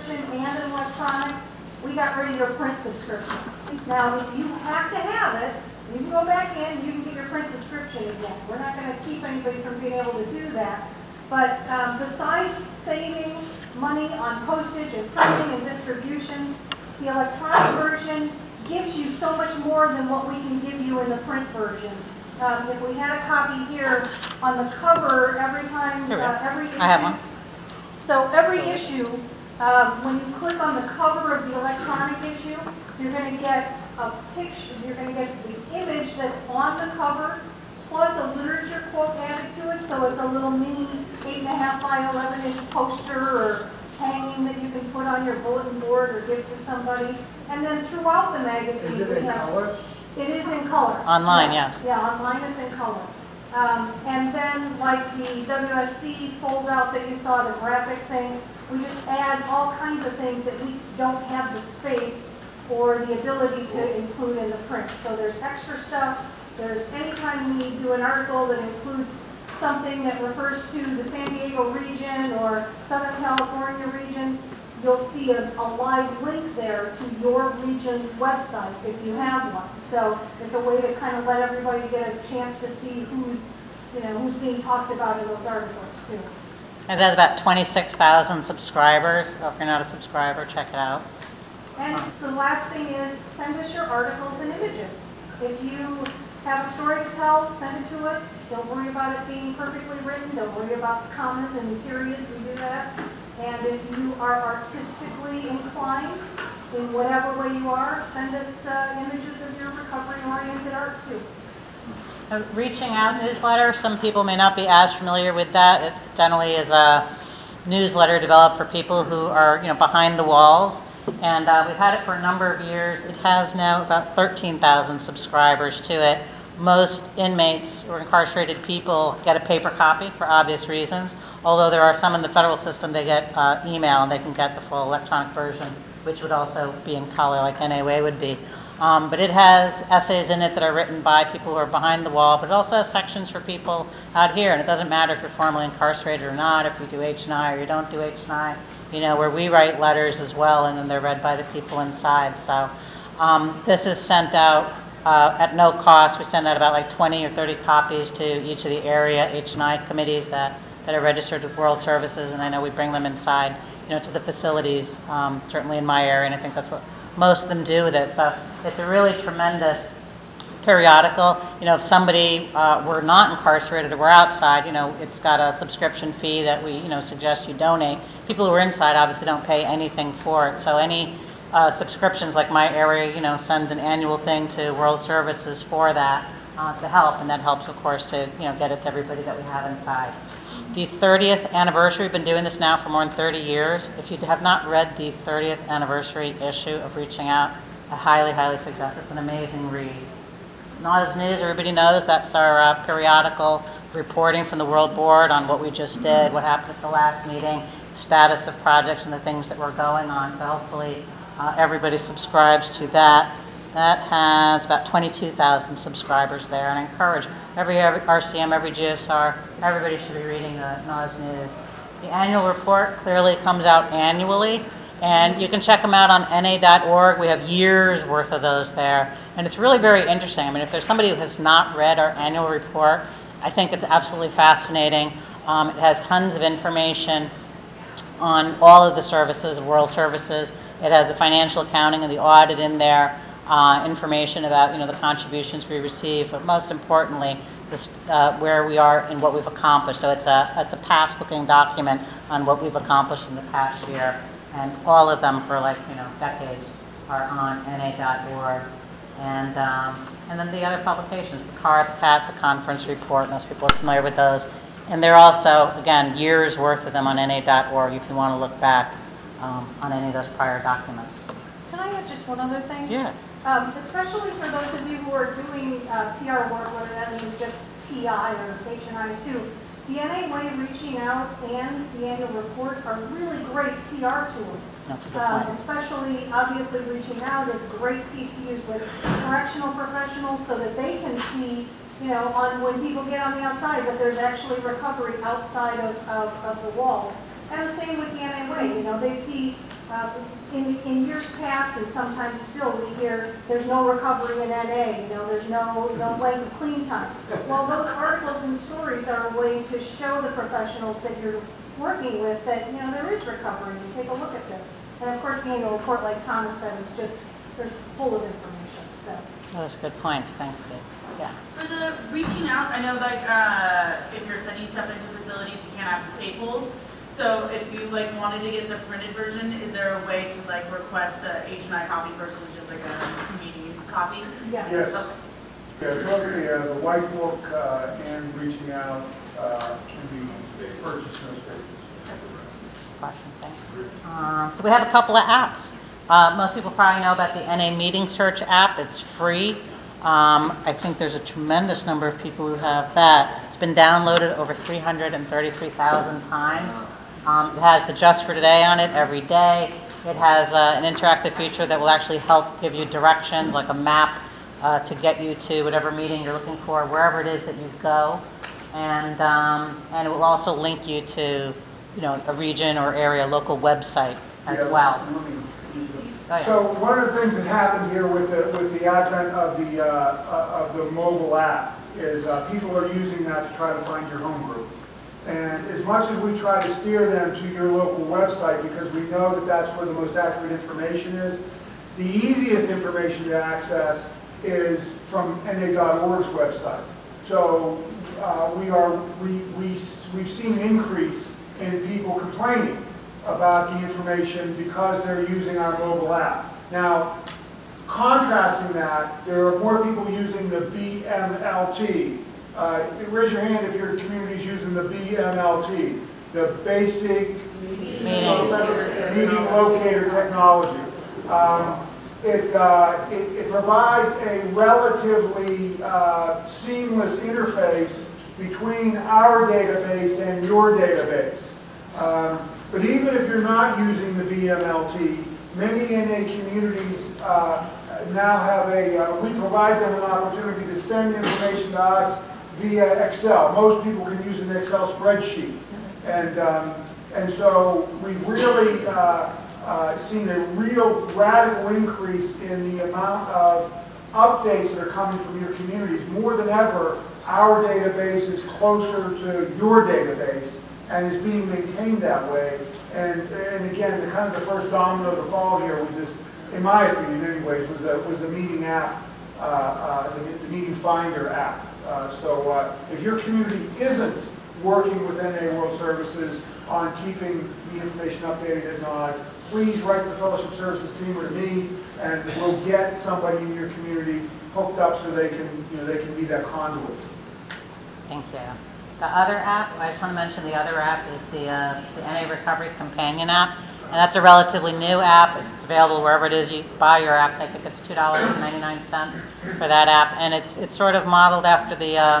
subscription and an electronic, we got rid of your print subscription. Now, if you have to have it, you can go back in, you can get your print subscription again. We're not going to keep anybody from being able to do that. But um, besides saving money on postage and printing and distribution, the electronic version gives you so much more than what we can give you in the print version. Um, if we had a copy here on the cover every time, Here we uh, go. every issue. I have one. So every issue, um, when you click on the cover of the electronic issue, you're going to get a picture, you're going to get the image that's on the cover, plus a literature quote added to it, so it's a little mini eight and a half by eleven inch poster or hanging that you can put on your bulletin board or give to somebody. And then throughout the magazine, Is it we in have- color? It is in color. Online, Yeah. yes. Yeah, online it's in color. Um, and then like the W S C fold out that you saw, the graphic thing, we just add all kinds of things that we don't have the space or the ability to include in the print. So there's extra stuff. There's anytime we do an article that includes something that refers to the San Diego region or Southern California region, you'll see a, a live link there to your region's website if you have one. So it's a way to kind of let everybody get a chance to see who's, you know, who's being talked about in those articles too. It has about twenty-six thousand subscribers. So if you're not a subscriber, check it out. And the last thing is send us your articles and images. If you have a story to tell, send it to us. Don't worry about it being perfectly written. Don't worry about the commas and periods. We do that. And if you are artistically inclined, in whatever way you are, send us uh, images of your recovery-oriented art too. A reaching out newsletter, some people may not be as familiar with that. It generally is a newsletter developed for people who are, you know, behind the walls. And uh, we've had it for a number of years. It has now about thirteen thousand subscribers to it. Most inmates or incarcerated people get a paper copy for obvious reasons, although there are some in the federal system, they get uh, email and they can get the full electronic version, which would also be in color like N A W A would be. Um, but it has essays in it that are written by people who are behind the wall, but it also has sections for people out here, and it doesn't matter if you're formerly incarcerated or not, if you do H and I or you don't do H and I, you know, where we write letters as well, and then they're read by the people inside. So um, this is sent out uh, at no cost. We send out about like twenty or thirty copies to each of the area H and I committees that, that are registered with World Services, and I know we bring them inside, you know, to the facilities, um, certainly in my area, and I think that's what most of them do with it. So it's a really tremendous periodical. You know, if somebody uh, were not incarcerated or were outside, you know, it's got a subscription fee that we, you know, suggest you donate. People who are inside obviously don't pay anything for it. So any uh, subscriptions, like my area, you know, sends an annual thing to World Services for that uh, to help, and that helps, of course, to, you know, get it to everybody that we have inside. The thirtieth anniversary, we've been doing this now for more than thirty years. If you have not read the thirtieth anniversary issue of Reaching Out, I highly, highly suggest it. It's an amazing read. Not as News, everybody knows, that's our uh, periodical reporting from the World Board on what we just did, what happened at the last meeting, status of projects and the things that were going on. So hopefully uh, everybody subscribes to that. That has about twenty-two thousand subscribers there, and I encourage every, every R C M, every G S R, everybody should be reading the N A S News. The annual report clearly comes out annually, and you can check them out on N A dot org. We have years worth of those there, and it's really very interesting. I mean, if there's somebody who has not read our annual report, I think it's absolutely fascinating. Um, it has tons of information on all of the services, World Services. It has the financial accounting and the audit in there, uh, information about, you know, the contributions we receive, but most importantly, this, uh, where we are and what we've accomplished. So it's a it's a past-looking document on what we've accomplished in the past year, and all of them for like, you know, decades are on N A dot org. And um, and then the other publications, the C A R, the C A T, the conference report, most people are familiar with those. And they're also, again, years worth of them on N A dot org if you want to look back um, on any of those prior documents. Can I add just one other thing? Yeah. Um, especially for those of you who are doing uh, P R work, whether that means just P I or H and I too, the N A W A Reaching Out and the annual report are really great P R tools. That's a good Um, point. especially, obviously, Reaching Out is a great piece to use with correctional professionals so that they can see, you know, on when people get on the outside, that there's actually recovery outside of, of, of the walls. And the same with the N A W A. You know, they see uh, in, in years past, and sometimes still, we hear there's no recovery in N A, you know, there's no, no length of clean time. Well, those articles and stories are a way to show the professionals that you're working with that, you know, there is recovery, and take a look at this. And of course, the annual report, like Thomas said, is just, there's full of information, so. Those are good points. Thanks, Dave. Yeah. For the reaching out, I know like uh, if you're sending stuff into facilities, you can't have staples. So if you like wanted to get the printed version, is there a way to like request a H and I copy versus just like a meeting copy? Yes. Yes. Okay. Yeah, both the, uh, the white book uh, and reaching out uh, can be purchased in those papers. Question, thanks. Um, so we have a couple of apps. Uh, most people probably know about the N A Meeting Search app. It's free. Um, I think there's a tremendous number of people who have that. It's been downloaded over three hundred thirty-three thousand times. Um, it has the Just for Today on it every day. It has uh, an interactive feature that will actually help give you directions, like a map, uh, to get you to whatever meeting you're looking for, wherever it is that you go. And um, and it will also link you to, you know, a region or area, local website as Yeah, well. let me- Oh, yeah. So one of the things that happened here with the with the advent of the uh, uh, of the mobile app is uh, people are using that to try to find your home group. And as much as we try to steer them to your local website because we know that that's where the most accurate information is, the easiest information to access is from N A dot org's website. So uh, we are we we we've seen an increase in people complaining about the information because they're using our mobile app. Now, contrasting that, there are more people using the B M L T. Uh, raise your hand if your community is using the B M L T, the basic Meeting. meeting locator technology. Um, it, uh, it, it provides a relatively uh, seamless interface between our database and your database. Um, But even if you're not using the B M L T, many N A communities uh, now have a, uh, we provide them an opportunity to send information to us via Excel. Most people can use an Excel spreadsheet. And, um, and so we've really uh, uh, seen a real radical increase in the amount of updates that are coming from your communities. More than ever, our database is closer to your database and is being maintained that way. And, and again, the kind of the first domino to fall here was this, in my opinion anyways, was the, was the meeting app, uh, uh, the, the meeting finder app. Uh, so uh, if your community isn't working with N A World Services on keeping the information updated at N A S, please write to the Fellowship Services team or to me, and we'll get somebody in your community hooked up so they can, you know, they can be that conduit. Thank you. The other app, I just want to mention the other app is the, uh, the N A Recovery Companion app. And that's a relatively new app. It's available wherever it is you buy your apps. I think it's two dollars and ninety-nine cents for that app. And it's it's sort of modeled after the, um,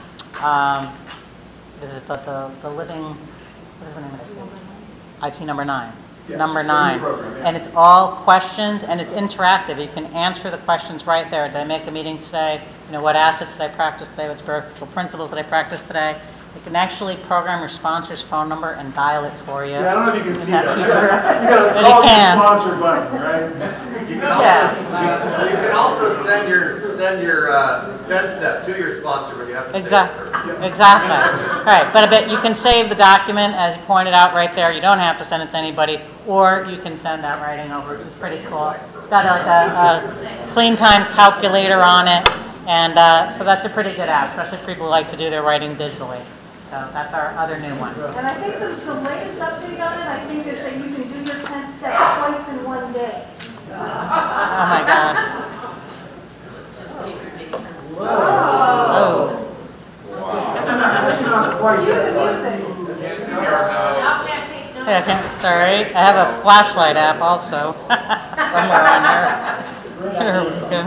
um, what is it, the, the, the living, what is the name of it? I P number nine. Yeah, number nine. Program, yeah. And it's all questions, and it's interactive. You can answer the questions right there. Did I make a meeting today? You know, what assets did I practice today? What spiritual principles did I practice today? You can actually program your sponsor's phone number and dial it for you. Yeah, I don't know if you can in see that that. You feature. gotta, you gotta But you call can. your sponsor button, right? You can also, uh, you can also send your, send your uh, ten-step to your sponsor when you have to say it Exactly. first. Exactly. Right. But a bit, you can save the document, as you pointed out right there. You don't have to send it to anybody, or you can send that writing over, which is pretty cool. It's got like a, a clean time calculator on it, and uh, so that's a pretty good app, especially for people who like to do their writing digitally. So that's our other new one. And I think the, the latest update on it, I think, is that you can do your ten steps twice in one day. Oh my God. Oh. That's not quite Cue the that music. Yeah, okay. It's all right. I have a flashlight app also somewhere on there. There we go.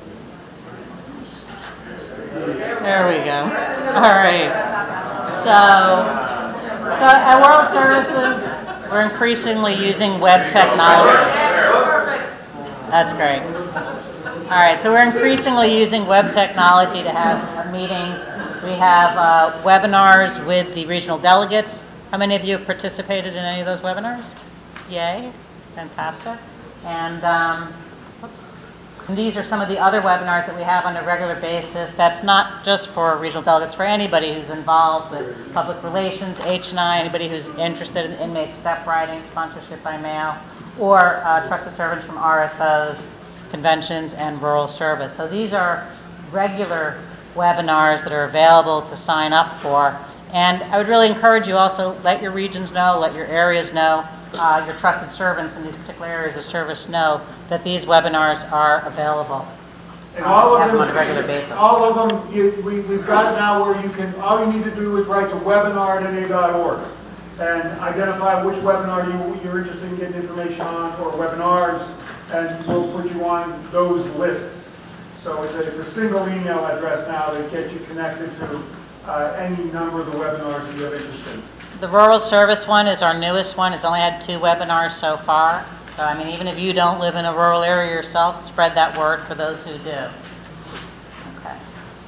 There we go. All right. So, so at World Services, we're increasingly using web technology. That's great. All right, so we're increasingly using web technology to have meetings. We have uh, webinars with the regional delegates. How many of you have participated in any of those webinars? Yay. fantastic. And um, whoops. And these are some of the other webinars that we have on a regular basis. That's not just for regional delegates, for anybody who's involved with public relations, H and I, anybody who's interested in inmate step writing, sponsorship by mail, or uh, trusted servants from R S Os, conventions, and rural service. So these are regular webinars that are available to sign up for. And I would really encourage you also, let your regions know, let your areas know, uh, your trusted servants in these particular areas of service know that these webinars are available. And all of have them, them on a regular basis. all of them, you, we, we've got now where you can, all you need to do is write to webinar at N A dot org and identify which webinar you, you're interested in getting information on, or webinars, and we'll put you on those lists. So it's a, it's a single email address now that gets you connected to uh, any number of the webinars that you have interest in. The rural service one is our newest one. It's only had two webinars so far. So, I mean, even if you don't live in a rural area yourself, spread that word for those who do. Okay.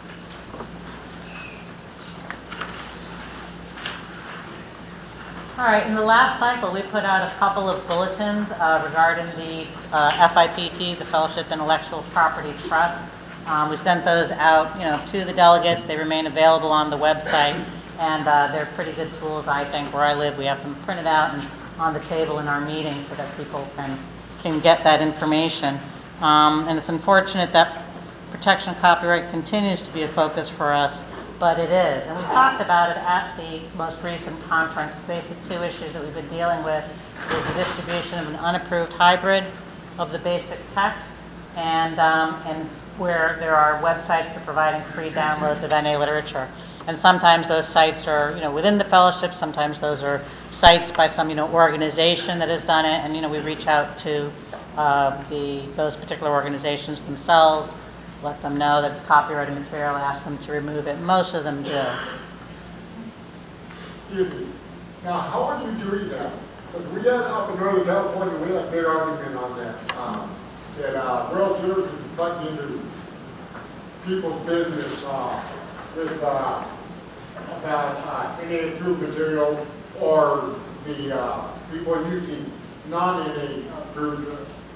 All right, in the last cycle, we put out a couple of bulletins uh, regarding the uh, F I P T, the Fellowship Intellectual Property Trust. Um, we sent those out, you know, to the delegates. They remain available on the website, and uh, they're pretty good tools, I think. Where I live, we have them printed out and on the table in our meetings so that people can can get that information. Um, and it's unfortunate that protection of copyright continues to be a focus for us, but it is. And we talked about it at the most recent conference. The basic two issues that we've been dealing with is the distribution of an unapproved hybrid of the basic text, and um, and where there are websites that are providing free downloads of N A literature. And sometimes those sites are, you know, within the fellowship. Sometimes those are sites by some, you know, organization that has done it. And, you know, we reach out to uh, the those particular organizations themselves, let them know that it's copyrighted material, ask them to remove it. Most of them do. Excuse me. Now, how are you doing that? Because we had up in Northern California, we had a big argument on that. Um, that uh, World Services is cutting into people's business uh, with uh, about uh, N A approved material, or the uh, people using non-N A approved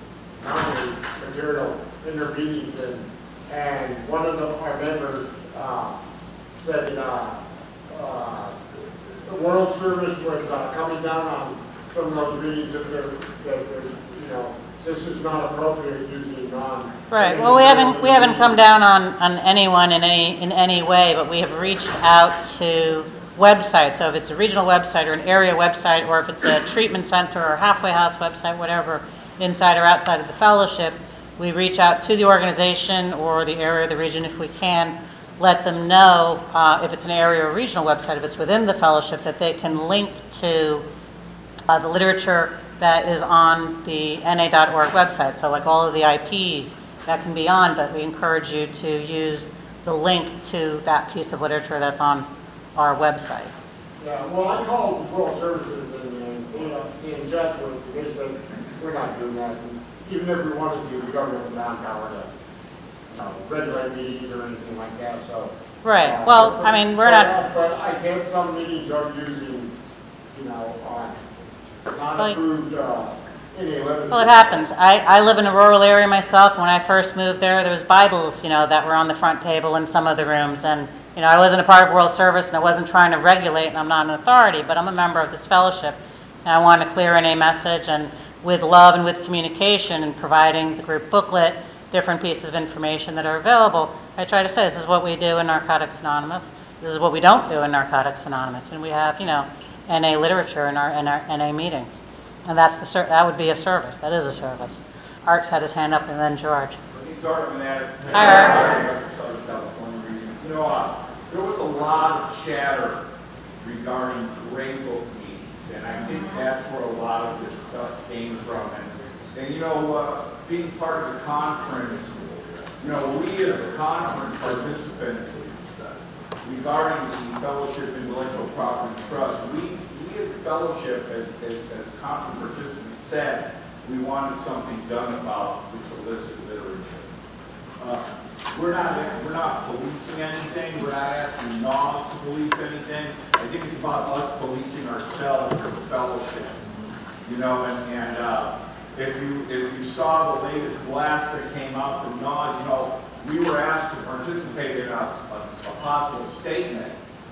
non-N A material in their meetings. And, and one of the, our members uh, said uh, uh, the World Service was uh, coming down on some of those meetings that they're, that they're, you know, this is not appropriate using non. Right. Well, we haven't we haven't come down on, on anyone in any in any way, but we have reached out to websites. So if it's a regional website or an area website, or if it's a treatment center or halfway house website, whatever, inside or outside of the fellowship, we reach out to the organization or the area or the region if we can. Let them know uh, if it's an area or regional website, if it's within the fellowship, that they can link to uh, the literature that is on the N A dot org website. So like all of the I Ps that can be on, but we encourage you to use the link to that piece of literature that's on our website. Yeah, well, I called World Services and, and they, uh, they inject with, they said, we're not doing that. And even if we wanted to, the government would not power to, you know, regulate meetings or anything like that, so. Right, uh, well, but- I mean, we're but, not... uh, But I guess some meetings are using, you know, uh, non-approved, uh, N A literature. Well, it happens. I, I live in a rural area myself. When I first moved there, there was Bibles, you know, that were on the front table in some of the rooms. And, you know, I wasn't a part of World Service, and I wasn't trying to regulate, and I'm not an authority, but I'm a member of this fellowship. And I want a clear N A message, and with love and with communication and providing the group booklet, different pieces of information that are available, I try to say, this is what we do in Narcotics Anonymous. This is what we don't do in Narcotics Anonymous. And we have, you know, N A literature in our, in our N A meetings. And that's the ser- that would be a service. That is a service. Art's had his hand up, and then George. Hi, Art. You know, uh, there was a lot of chatter regarding Gray Book meetings, and I think that's where a lot of this stuff came from. And, and you know, uh, being part of the conference, you know, we as a conference participants, regarding the Fellowship Intellectual Property Trust, we, we as a fellowship, as, as, as conference participants said, we wanted something done about this illicit literature. Uh, we're not we're not policing anything. We're not asking N A S to police anything. I think it's about us policing ourselves as a fellowship. You know, and, and uh, if you, if you saw the latest blast that came out from NAWS, you know, we were asked to participate in a, a, a possible statement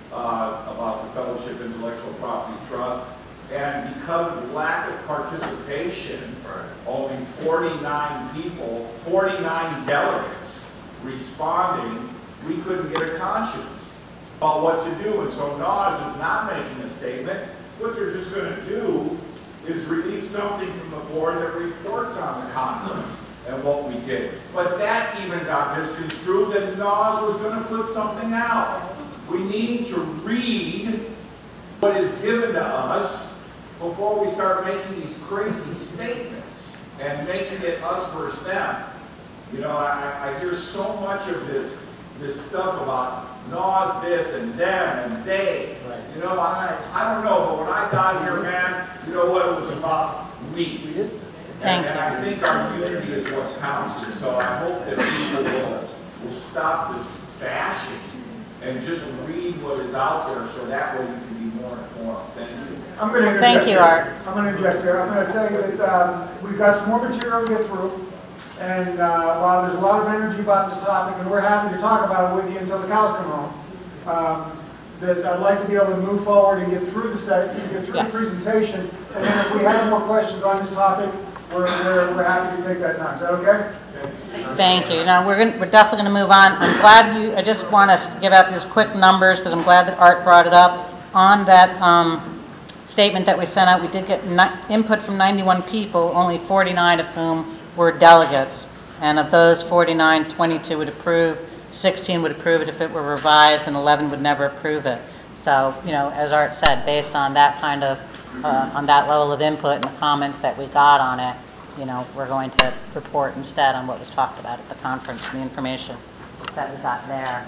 uh, about the Fellowship Intellectual Property Trust. And because of lack of participation, only forty-nine people, forty-nine delegates responding, we couldn't get a conscience about what to do. And so NAWS is not making a statement. What they're just going to do is release something from the board that reports on the conference and what we did. But that even got misconstrued that NAWS was going to put something out. We need to read what is given to us before we start making these crazy statements and making it us versus them. You know, I, I hear so much of this this stuff about NAWS this and them and they. Right. You know, I I don't know, but when I got here, man, you know what? It was about we. Thank and, you. and I think our unity is what counts. And so I hope that people will, will stop this bashing and just read what is out there so that way you can be more informed. Thank you. I'm going to Thank you, here. Art. I'm going to interject here. I'm going to say that um, we've got some more material to get through. And uh, while there's a lot of energy about this topic, and we're happy to talk about it with you until the cows come home, um, that I'd like to be able to move forward and get through the set, get through Yes. the presentation. And then if we have more questions on this topic, we're, we're, we're happy to take that time. Is that okay? Thank you. Now, we're gonna, we're definitely going to move on. I'm glad you, I just want to give out these quick numbers because I'm glad that Art brought it up. On that um, statement that we sent out, we did get ni- input from ninety-one people, only forty-nine of whom were delegates. And of those forty-nine, twenty-two would approve, sixteen would approve it if it were revised, and eleven would never approve it. So, you know, as Art said, based on that kind of, uh, on that level of input and the comments that we got on it, you know, we're going to report instead on what was talked about at the conference and the information that we got there.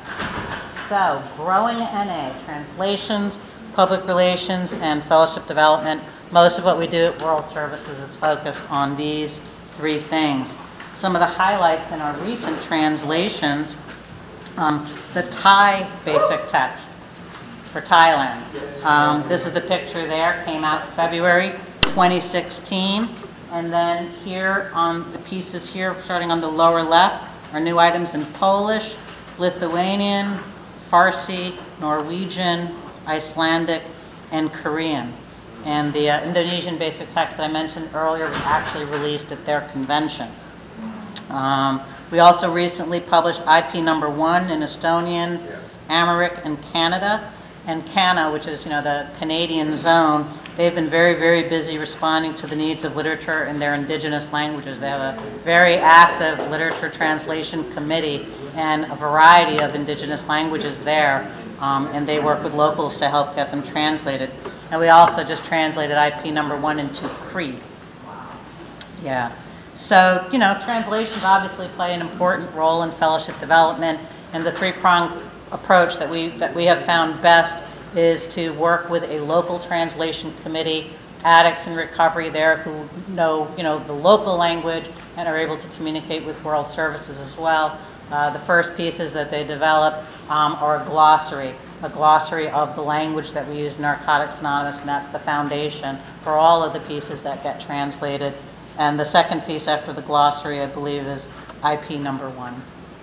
So, growing N A, translations, public relations, and fellowship development. Most of what we do at World Services is focused on these three things. Some of the highlights in our recent translations, um, the Thai basic text for Thailand. Um, this is the picture there, came out February twenty sixteen. And then here on the pieces here, starting on the lower left, are new items in Polish, Lithuanian, Farsi, Norwegian, Icelandic, and Korean. And the uh, Indonesian basic text that I mentioned earlier was actually released at their convention. Um, we also recently published I P number one in Estonian, Amharic, and Canada. And CANA, which is, you know, the Canadian zone, they've been very, very busy responding to the needs of literature in their indigenous languages. They have a very active literature translation committee and a variety of indigenous languages there. Um, and they work with locals to help get them translated. And we also just translated I P number one into Cree. Yeah. So, you know, translations obviously play an important role in fellowship development, and the three-pronged approach that we that we have found best is to work with a local translation committee, addicts in recovery there who know, you know, the local language and are able to communicate with World Services as well. Uh, the first pieces that they develop um, are a glossary, a glossary of the language that we use in Narcotics Anonymous, and that's the foundation for all of the pieces that get translated. And the second piece after the glossary, I believe, is I P number one.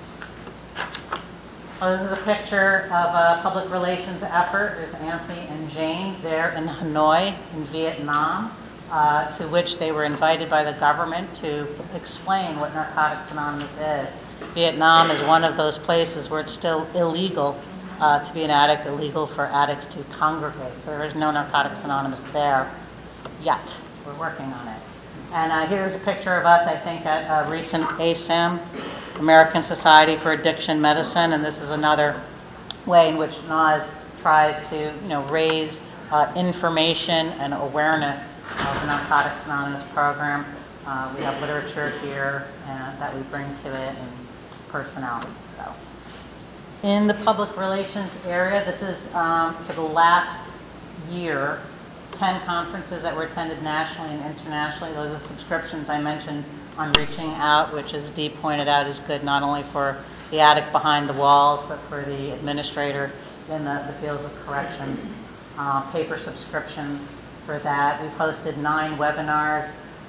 Oh, this is a picture of a public relations effort. There's Anthony and Jane there in Hanoi, in Vietnam, uh, to which they were invited by the government to explain what Narcotics Anonymous is. Vietnam is one of those places where it's still illegal uh, to be an addict, illegal for addicts to congregate. So there is no Narcotics Anonymous there yet. We're working on it. And uh, here's a picture of us, I think, at a recent A S A M, American Society for Addiction Medicine, and this is another way in which NAWS tries to, you know, raise uh, information and awareness of the Narcotics Anonymous program. Uh, we have literature here uh, that we bring to it and personnel. So, in the public relations area, this is um, for the last year. ten conferences that were attended nationally and internationally. Those are subscriptions I mentioned on Reaching Out, which, as Dee pointed out, is good not only for the addict behind the walls, but for the administrator in the, the fields of corrections. Uh, paper subscriptions for that. We've hosted nine webinars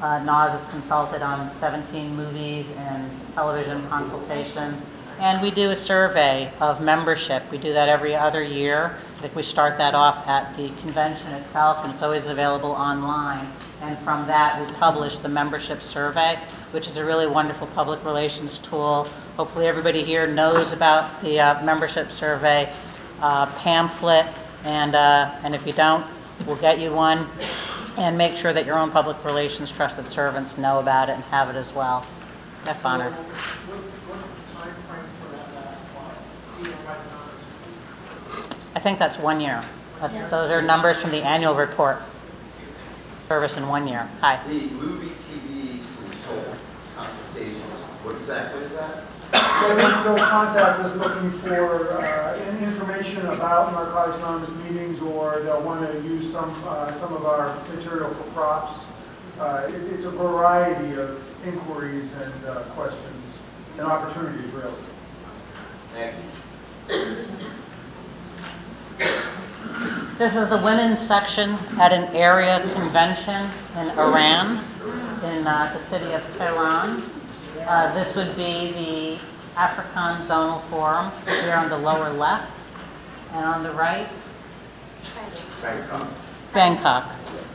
Uh, N A S has consulted on seventeen movies and television consultations. And we do a survey of membership. We do that every other year. I think we start that off at the convention itself, and it's always available online. And from that, we publish the membership survey, which is a really wonderful public relations tool. Hopefully everybody here knows about the uh, membership survey uh, pamphlet, and, uh, and if you don't, we'll get you one. And make sure that your own public relations trusted servants know about it and have it as well. Jeff Bonner. So, what, what's the time frame for that last slide? Do you know by the numbers? I think that's one year. That's, those are numbers from the annual report. Service in one year. Hi. The movie T V sold consultations, what exactly is that? They'll, they'll contact us looking for uh, information about Narcotics Anonymous meetings, or they'll want to use some uh, some of our material for props. Uh, it, it's a variety of inquiries and uh, questions and opportunities, really. Thank you. This is the women's section at an area convention in Iran, in uh, the city of Tehran. Uh, this would be the African Zonal Forum here on the lower left, and on the right, Bangkok. Bangkok.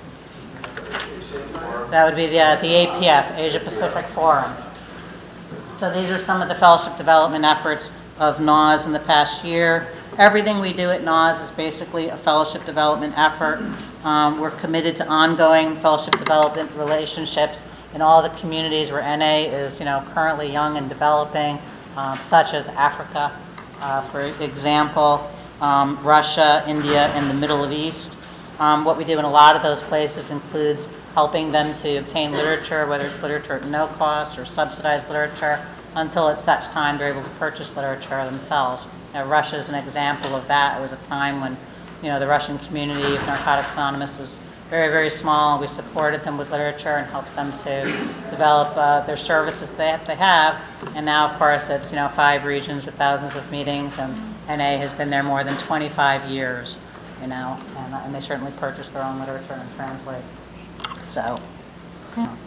That would be the, uh, the A P F, Asia Pacific Forum. So these are some of the fellowship development efforts of N A S in the past year. Everything we do at N A S is basically a fellowship development effort. Um, we're committed to ongoing fellowship development relationships in all the communities where N A is, you know, currently young and developing, um, such as Africa, uh, for example, um, Russia, India, and the Middle East. Um, what we do in a lot of those places includes helping them to obtain literature, whether it's literature at no cost or subsidized literature, until at such time they're able to purchase literature themselves. You know, Russia is an example of that. It was a time when, you know, the Russian community of Narcotics Anonymous was very, very small. We supported them with literature and helped them to develop uh, their services that they have. And now, of course, it's, you know, five regions with thousands of meetings, and N A has been there more than twenty-five years, you know, and, and they certainly purchase their own literature and translate. So, yeah.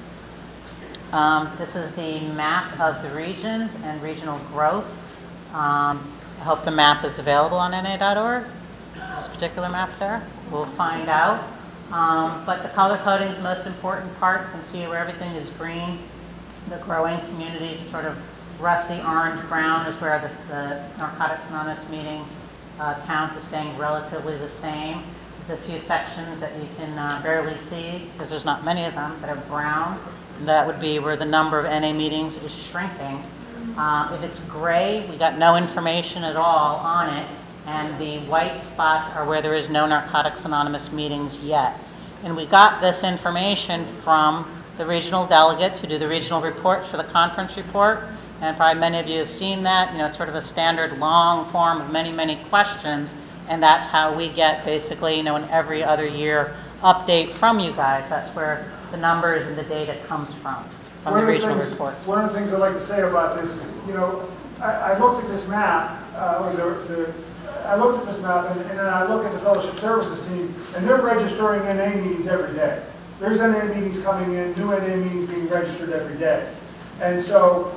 Um, this is the map of the regions and regional growth. Um, I hope the map is available on N A dot org. Is this particular map there? We'll find out. Um, but the color coding is the most important part. You can see where everything is green. The growing communities, sort of rusty orange brown, is where the, the Narcotics Anonymous meeting uh, count is staying relatively the same. There's a few sections that you can uh, barely see because there's not many of them that are brown. That would be where the number of N A meetings is shrinking. Uh, if it's gray, we got no information at all on it, and the white spots are where there is no Narcotics Anonymous meetings yet. And we got this information from the regional delegates who do the regional reports for the conference report, and probably many of you have seen that. You know, it's sort of a standard long form of many, many questions, and that's how we get basically, you know, an every other year update from you guys. That's where the numbers and the data comes from, from the regional things, report. One of the things I'd like to say about this is, you know, I, I looked at this map, uh, or the, the, I looked at this map, and, and then I look at the Fellowship Services team, and they're registering N A meetings every day. There's N A meetings coming in, new N A meetings being registered every day. And so,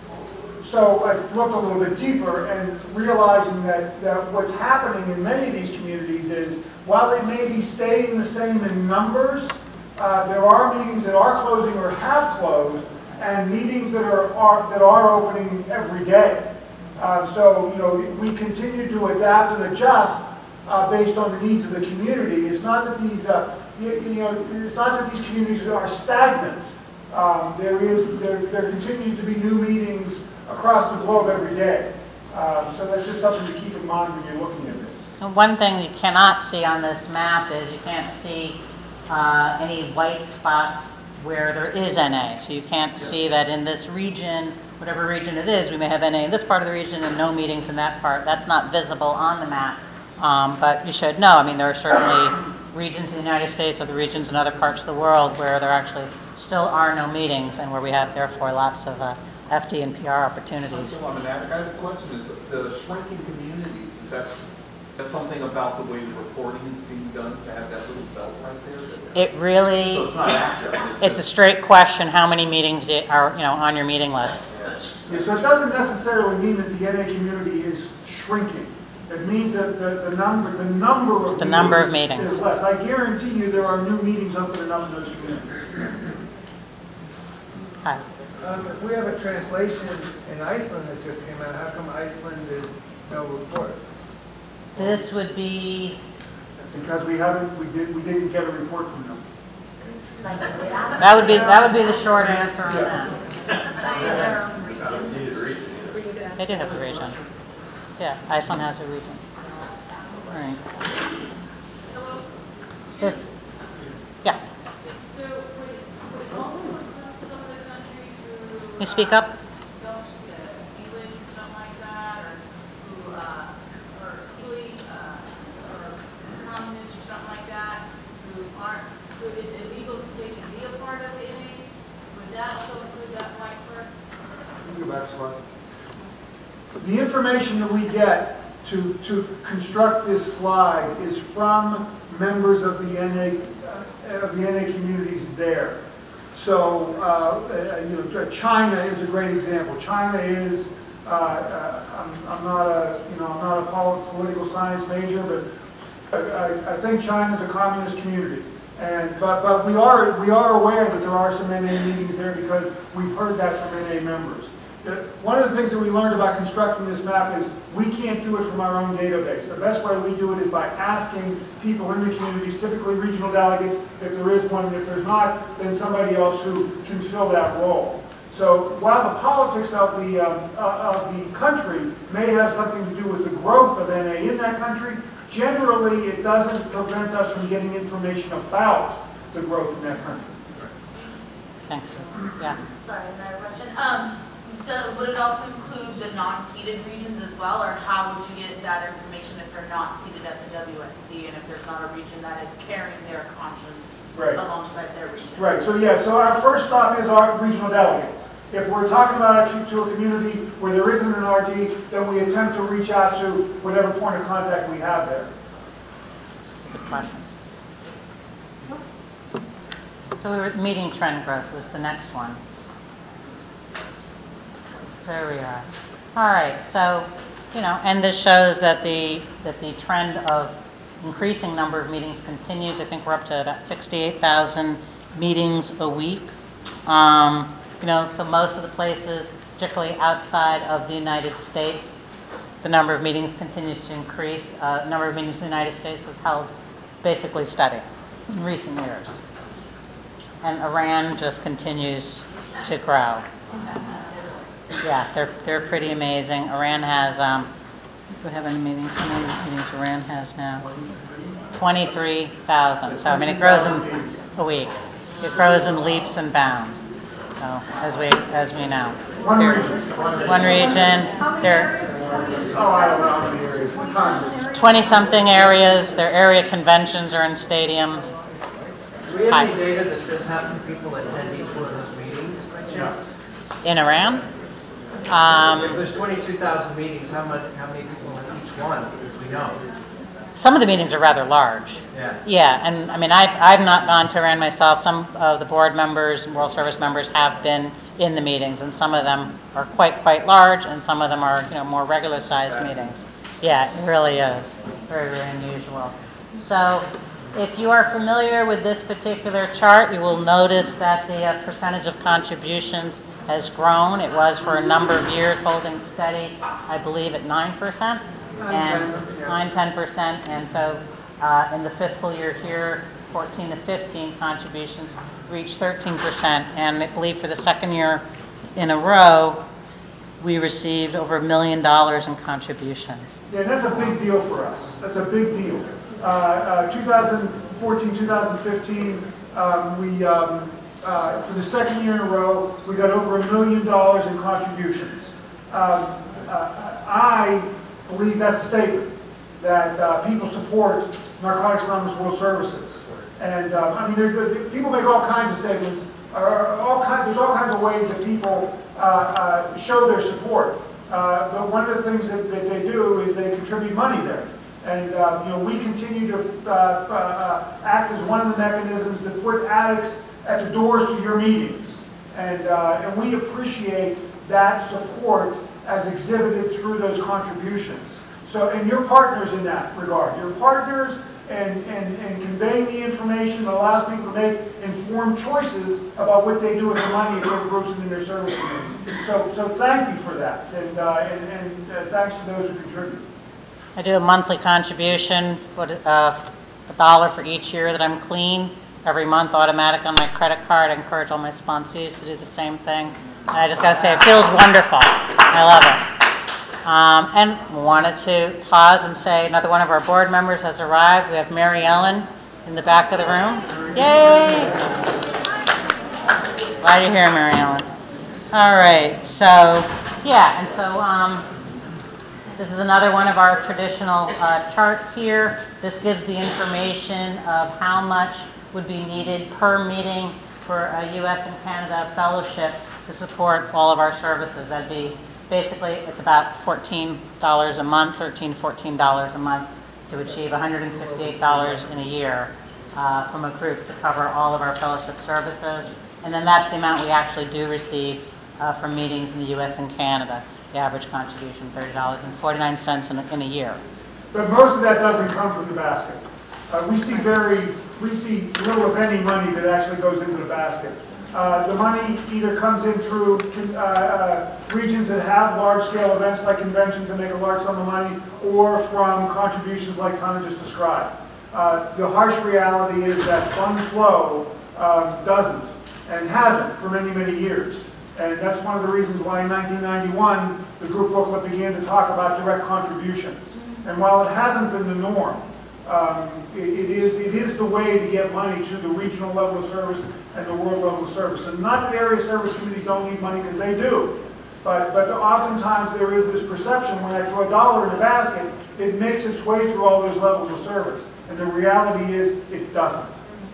so I looked a little bit deeper and realizing that, that what's happening in many of these communities is, while they may be staying the same in numbers, Uh, there are meetings that are closing or have closed, and meetings that are, are that are opening every day. Uh, so, you know, we continue to adapt and adjust uh, based on the needs of the community. It's not that these, uh, you, you know, it's not that these communities are stagnant. Um, there is, there, there continues to be new meetings across the globe every day. Uh, so that's just something to keep in mind when you're looking at this. And one thing you cannot see on this map is you can't see Uh, any white spots where there is N A. So you can't see that in this region, whatever region it is, we may have N A in this part of the region and no meetings in that part. That's not visible on the map. Um, but you should know, I mean, there are certainly regions in the United States or the regions in other parts of the world where there actually still are no meetings, and where we have, therefore, lots of uh, F D and P R opportunities. So, I mean, I have a question. Is the shrinking communities, is that That's something about the way the reporting is being done, to have that little belt right there? It really, So it's not accurate. it's a straight question, how many meetings do- are, you know, on your meeting list? Yeah, so it doesn't necessarily mean that the N A community is shrinking. It means that the, the number, the number of It's the number of meetings meetings. is less. I guarantee you there are new meetings opening up in those communities. Hi. Um, if we have a translation in Iceland that just came out, how come Iceland is no report? This would be, Because we haven't, we did, we didn't get a report from them. that would be, that would be the short answer on that. They do have a region. Yeah, Iceland has a region. Right. This, yes. So would it, would it also include some of the countries who You speak up? uh, don't speak uh, English or something like that, or who uh, are really uh, or communists or something like that, who aren't, who it's illegal to take and be a part of the N A? Would that also include that white clerk? Let me go back a slide. The information that we get to, to construct this slide is from members of the N A, uh, of the N A communities there. So, uh, you know, China is a great example. China is, uh, uh, I'm, I'm not a, you know, I'm not a pol- political science major, but I, I think China is a communist community. And, but, but we are, we are aware that there are some N A meetings there because we've heard that from N A members. One of the things that we learned about constructing this map is we can't do it from our own database. The best way we do it is by asking people in the communities, typically regional delegates, if there is one, and if there's not, then somebody else who can fill that role. So while the politics of the, um, uh, of the country may have something to do with the growth of N A in that country, generally it doesn't prevent us from getting information about the growth in that country. Thanks. Yeah. Sorry, another question. Um, does, would it also include the non-seated regions as well, or how would you get that information if they're not seated at the W S C and if there's not a region that is carrying their conscience Right. alongside their region? Right, so yeah, so our first stop is our regional delegates. If we're talking about a, to a community where there isn't an R D, then we attempt to reach out to whatever point of contact we have there. That's a good question. So we were, meeting trend growth was the next one. There we are. All right, so, you know, and this shows that the that the trend of increasing number of meetings continues. I think we're up to about sixty-eight thousand meetings a week. Um, you know, so most of the places, particularly outside of the United States, the number of meetings continues to increase. Uh, the number of meetings in the United States has held basically steady in recent years. And Iran just continues to grow. Yeah, they're they're pretty amazing. Iran has, um, do we have any meetings? How many meetings Iran has now? twenty-three thousand. So, I mean, it grows in a week. It grows in leaps and bounds. So, as we as we know. One They're- region. One region. How many They're areas? Oh, I don't know how many areas. Tons. twenty-something areas. Their area conventions are in stadiums. Do we have Hi. any data that says how many people attend each one of those meetings by chance? In Iran? If Um, there's twenty-two thousand meetings, how much, how many people in each one do we know? some of the meetings are rather large. Yeah. Yeah, and I mean, I've, I've not gone to Iran myself. Some of the board members and World Service members have been in the meetings, and some of them are quite, quite large, and some of them are, you know, more regular-sized meetings. Yeah, it really is. Very, very unusual. So, if you are familiar with this particular chart, you will notice that the uh, percentage of contributions has grown. It was for a number of years holding steady, I believe, at nine percent. And nine, ten percent. And so uh, in the fiscal year here, fourteen to fifteen, contributions reached thirteen percent. And I believe for the second year in a row, we received over a million dollars in contributions. Yeah, that's a big deal for us. That's a big deal. Uh, uh, twenty fourteen, twenty fifteen, um, we, um, uh, for the second year in a row, we got over a million dollars in contributions. Um, uh, I believe that's a statement that uh, people support Narcotics Anonymous World Services. And uh, I mean, there, there, people make all kinds of statements. Or all kind, there's all kinds of ways that people uh, uh, show their support. Uh, but one of the things that, that they do is they contribute money there. And, uh, you know, we continue to uh, uh, act as one of the mechanisms that put addicts at the doors to your meetings. And, uh, and we appreciate that support as exhibited through those contributions. So, and you're partners in that regard. You're partners and, and, and conveying the information that allows people to make informed choices about what they do with the money in their groups and in their service committees. So, so thank you for that. And, uh, and, and uh, thanks to those who contribute. I do a monthly contribution, what, uh, a dollar for each year that I'm clean. Every month, automatic on my credit card. I encourage all my sponsees to do the same thing. And I just got to say, it feels wonderful. I love it. Um, and wanted to pause and say another one of our board members has arrived. We have Mary Ellen in the back of the room. Yay! Glad you're here, Mary Ellen. All right, so, yeah, and so um, this is another one of our traditional uh, charts here. This gives the information of how much would be needed per meeting for a U S and Canada fellowship to support all of our services. That'd be basically, it's about fourteen dollars a month, thirteen dollars, fourteen dollars a month to achieve one hundred fifty-eight dollars in a year uh, from a group to cover all of our fellowship services. And then that's the amount we actually do receive uh, from meetings in the U S and Canada. The average contribution, thirty dollars and forty-nine cents in a, in a year. But most of that doesn't come from the basket. Uh, we see very, we see little of any money that actually goes into the basket. Uh, the money either comes in through uh, uh, regions that have large-scale events like conventions that make a large sum of money, or from contributions like Tana just described. Uh, the harsh reality is that fund flow um, doesn't and hasn't for many, many years. And that's one of the reasons why in nineteen ninety-one the group booklet began to talk about direct contributions. And while it hasn't been the norm, um, it, it is it is the way to get money to the regional level of service and the world level of service. And not that area service committees don't need money, because they do. But but oftentimes there is this perception when I throw a dollar in a basket, it makes its way through all those levels of service. And the reality is it doesn't.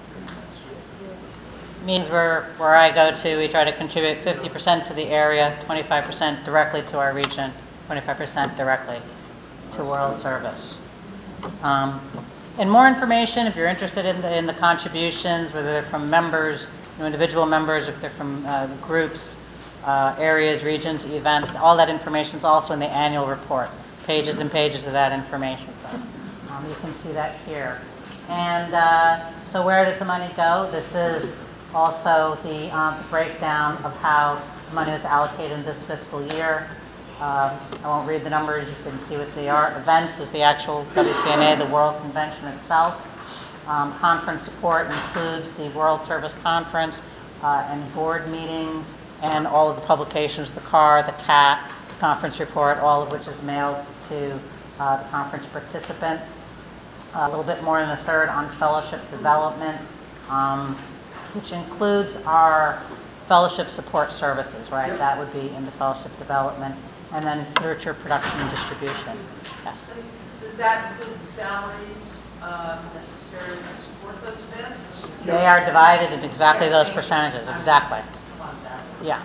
Means where where I go to, we try to contribute fifty percent to the area, twenty-five percent directly to our region, twenty-five percent directly to world service. Um, and more information, if you're interested in the, in the contributions, whether they're from members, you know, individual members, if they're from uh, groups, uh, areas, regions, events, all that information is also in the annual report. Pages and pages of that information. So um, you can see that here. And uh, so where does the money go? This is also the, um, the breakdown of how money was allocated in this fiscal year. Uh, I won't read the numbers, you can see what they are. Events is the actual W C N A, the World Convention itself. Um, conference support includes the World Service Conference uh, and board meetings and all of the publications, the C A R, the C A T, the conference report, all of which is mailed to uh, the conference participants. Uh, a little bit more than a third on fellowship development, um, which includes our fellowship support services, right? Yep. That would be in the fellowship development. And then literature production and distribution. Yes? Does that include the salaries uh, necessary to support those events? They are divided in exactly those percentages. Exactly. Yeah.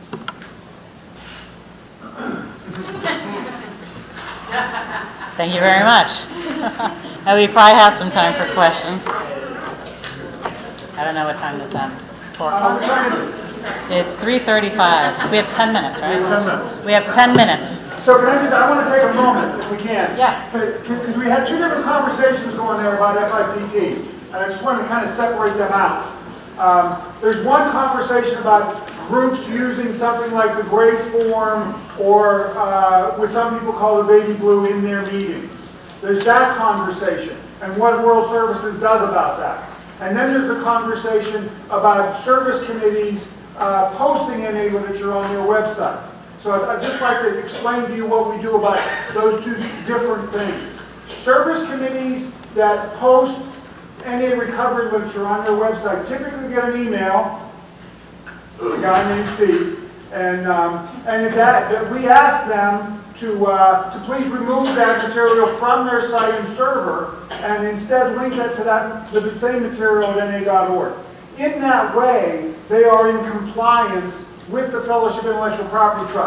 Thank you very much. And we probably have some time for questions. I don't know what time this ends. Four o'clock? It's three thirty-five. We have ten minutes, right? We have ten minutes. We have ten minutes. So can I just, I want to take a moment, if we can. Yeah. Because we had two different conversations going there about F I P T, and I just wanted to kind of separate them out. Um, there's one conversation about groups using something like the grade form, or uh, what some people call the baby blue, in their meetings. There's that conversation, and what World Services does about that. And then there's the conversation about service committees uh, posting N A literature on their website. So I'd, I'd just like to explain to you what we do about those two different things. Service committees that post N A recovery literature on their website typically get an email, a guy named Steve, and um, and it's at, that we ask them to uh, to please remove that material from their site and server, and instead link that to that to the same material at N A dot org. In that way, they are in compliance with the Fellowship Intellectual Property Trust.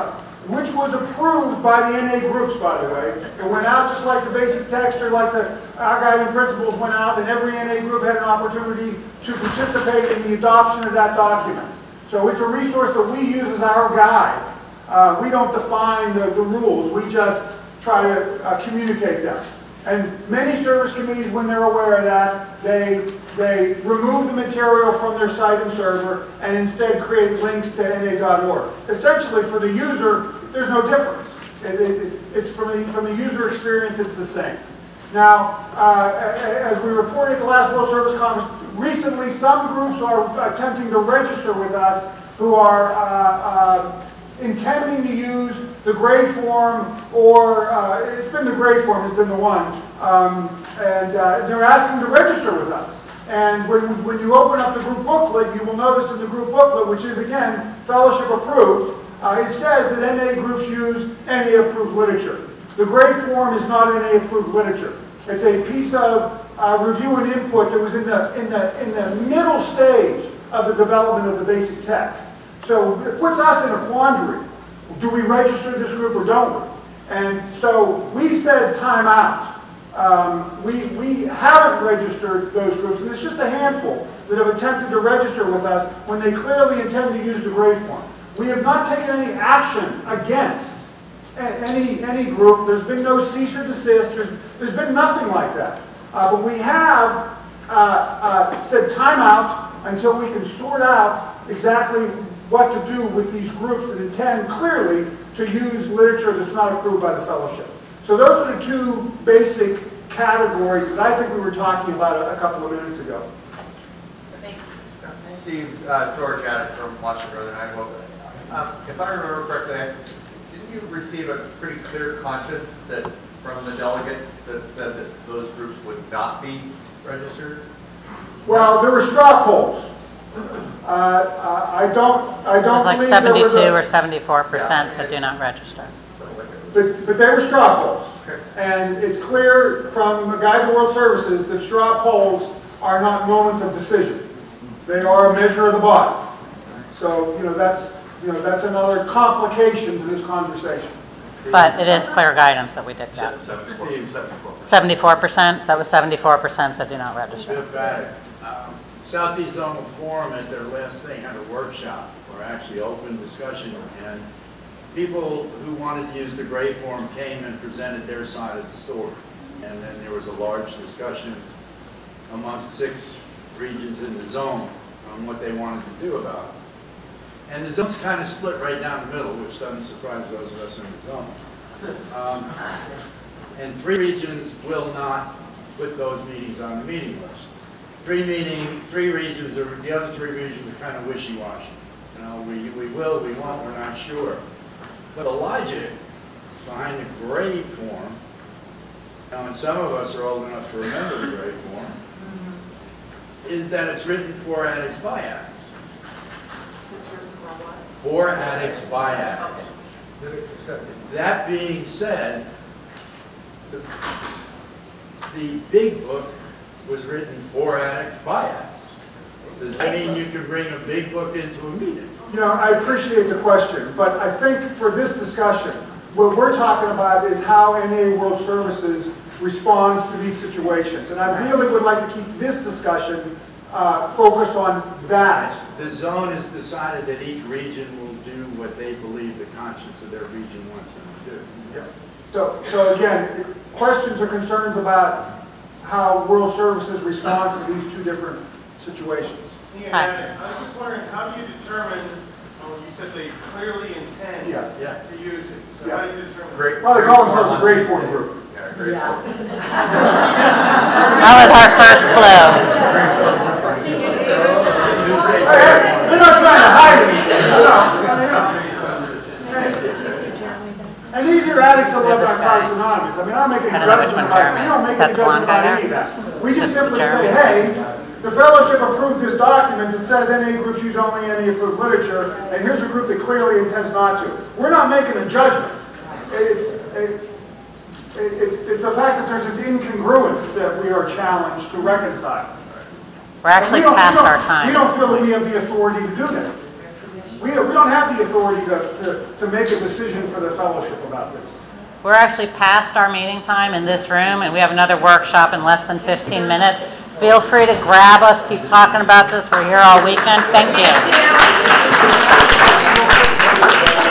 which was approved by the N A groups, by the way. It went out just like the basic text or like the our guiding principles went out, and every N A group had an opportunity to participate in the adoption of that document. So it's a resource that we use as our guide. Uh, we don't define the, the rules, we just try to uh, communicate them. And many service committees, when they're aware of that, they they remove the material from their site and server and instead create links to N A dot org. Essentially, for the user, there's no difference. It, it, it's from the, from the user experience, it's the same. Now, uh, as we reported at the last World Service Conference, recently some groups are attempting to register with us who are uh, uh, intending to use the grade form, or uh, it's been the grade form has been the one, um, and uh, they're asking to register with us. And when, when you open up the group booklet, you will notice in the group booklet, which is again fellowship approved, uh, it says that N A groups use N A approved literature. The grade form is not N A approved literature. It's a piece of uh, review and input that was in the in the in the middle stage of the development of the basic text. So it puts us in a quandary. Do we register this group or don't we? And so we said time out. Um, we, we haven't registered those groups, and it's just a handful that have attempted to register with us when they clearly intend to use the grade form. We have not taken any action against any, any group. There's been no cease or desist. There's, there's been nothing like that. Uh, but we have uh, uh, said time out until we can sort out exactly what to do with these groups that intend clearly to use literature that's not approved by the fellowship. So those are the two basic categories that I think we were talking about a, a couple of minutes ago. Steve, uh, George Adams from Washington Northern Idaho. Um, if I remember correctly, didn't you receive a pretty clear conscience that from the delegates that said that those groups would not be registered? Well, there were straw polls. Uh, uh, I don't. I don't. It was like believe there was seventy-two a, or seventy-four percent said do not register. But, but they were straw polls. And it's clear from the Guide to World Services that straw polls are not moments of decision. They are a measure of the body. So, you know, that's, you know, that's another complication to this conversation. But it is clear guidance that we did that. seventy-four percent, so that was seventy-four percent said do not register. Bill Paddock. Um, Southeast Zone Forum at their last thing had a workshop, or actually open discussion, and people who wanted to use the grade form came and presented their side of the story. And then there was a large discussion amongst six regions in the zone on what they wanted to do about it. And the zone's kind of split right down the middle, which doesn't surprise those of us in the zone. Um, and three regions will not put those meetings on the meeting list. Three meaning, three regions, or the other three regions are kind of wishy-washy. You know, we, we will, we won't, we're not sure. But the logic behind the grade form, now, and some of us are old enough to remember the grade form, mm-hmm. is that it's written for addicts by addicts. For addicts by addicts. That being said, the, the big book was written for addicts by addicts. Does that mean you can bring a big book into a meeting? You know, I appreciate the question, but I think for this discussion, what we're talking about is how N A World Services responds to these situations. And I really would like to keep this discussion uh, focused on that. The zone has decided that each region will do what they believe the conscience of their region wants them to do. Yeah. So, so again, questions or concerns about how World Services responds to these two different situations. Yeah, I was just wondering, how do you determine, oh, you said they clearly intend yeah. Yeah. to use it. So yeah. how do you determine? Great. Well, they call themselves a grade form group. Yeah, grade yeah. form. That was our first clue. They're not trying to hide anything. No. And these are addicts that love Narcotics Anonymous. I mean, I'm making a judgment about it. We don't make any judgment about any of that. We just simply say, hey, the fellowship approved this document that says N A groups use only N A approved literature, and here's a group that clearly intends not to. We're not making a judgment. It's, it, it's, it's the fact that there's this incongruence that we are challenged to reconcile. We're actually we past we our time. We don't feel that we have the authority to do that. We, we don't have the authority to, to, to make a decision for the fellowship about this. We're actually past our meeting time in this room, and we have another workshop in less than fifteen minutes. Feel free to grab us, keep talking about this. We're here all weekend. Thank you.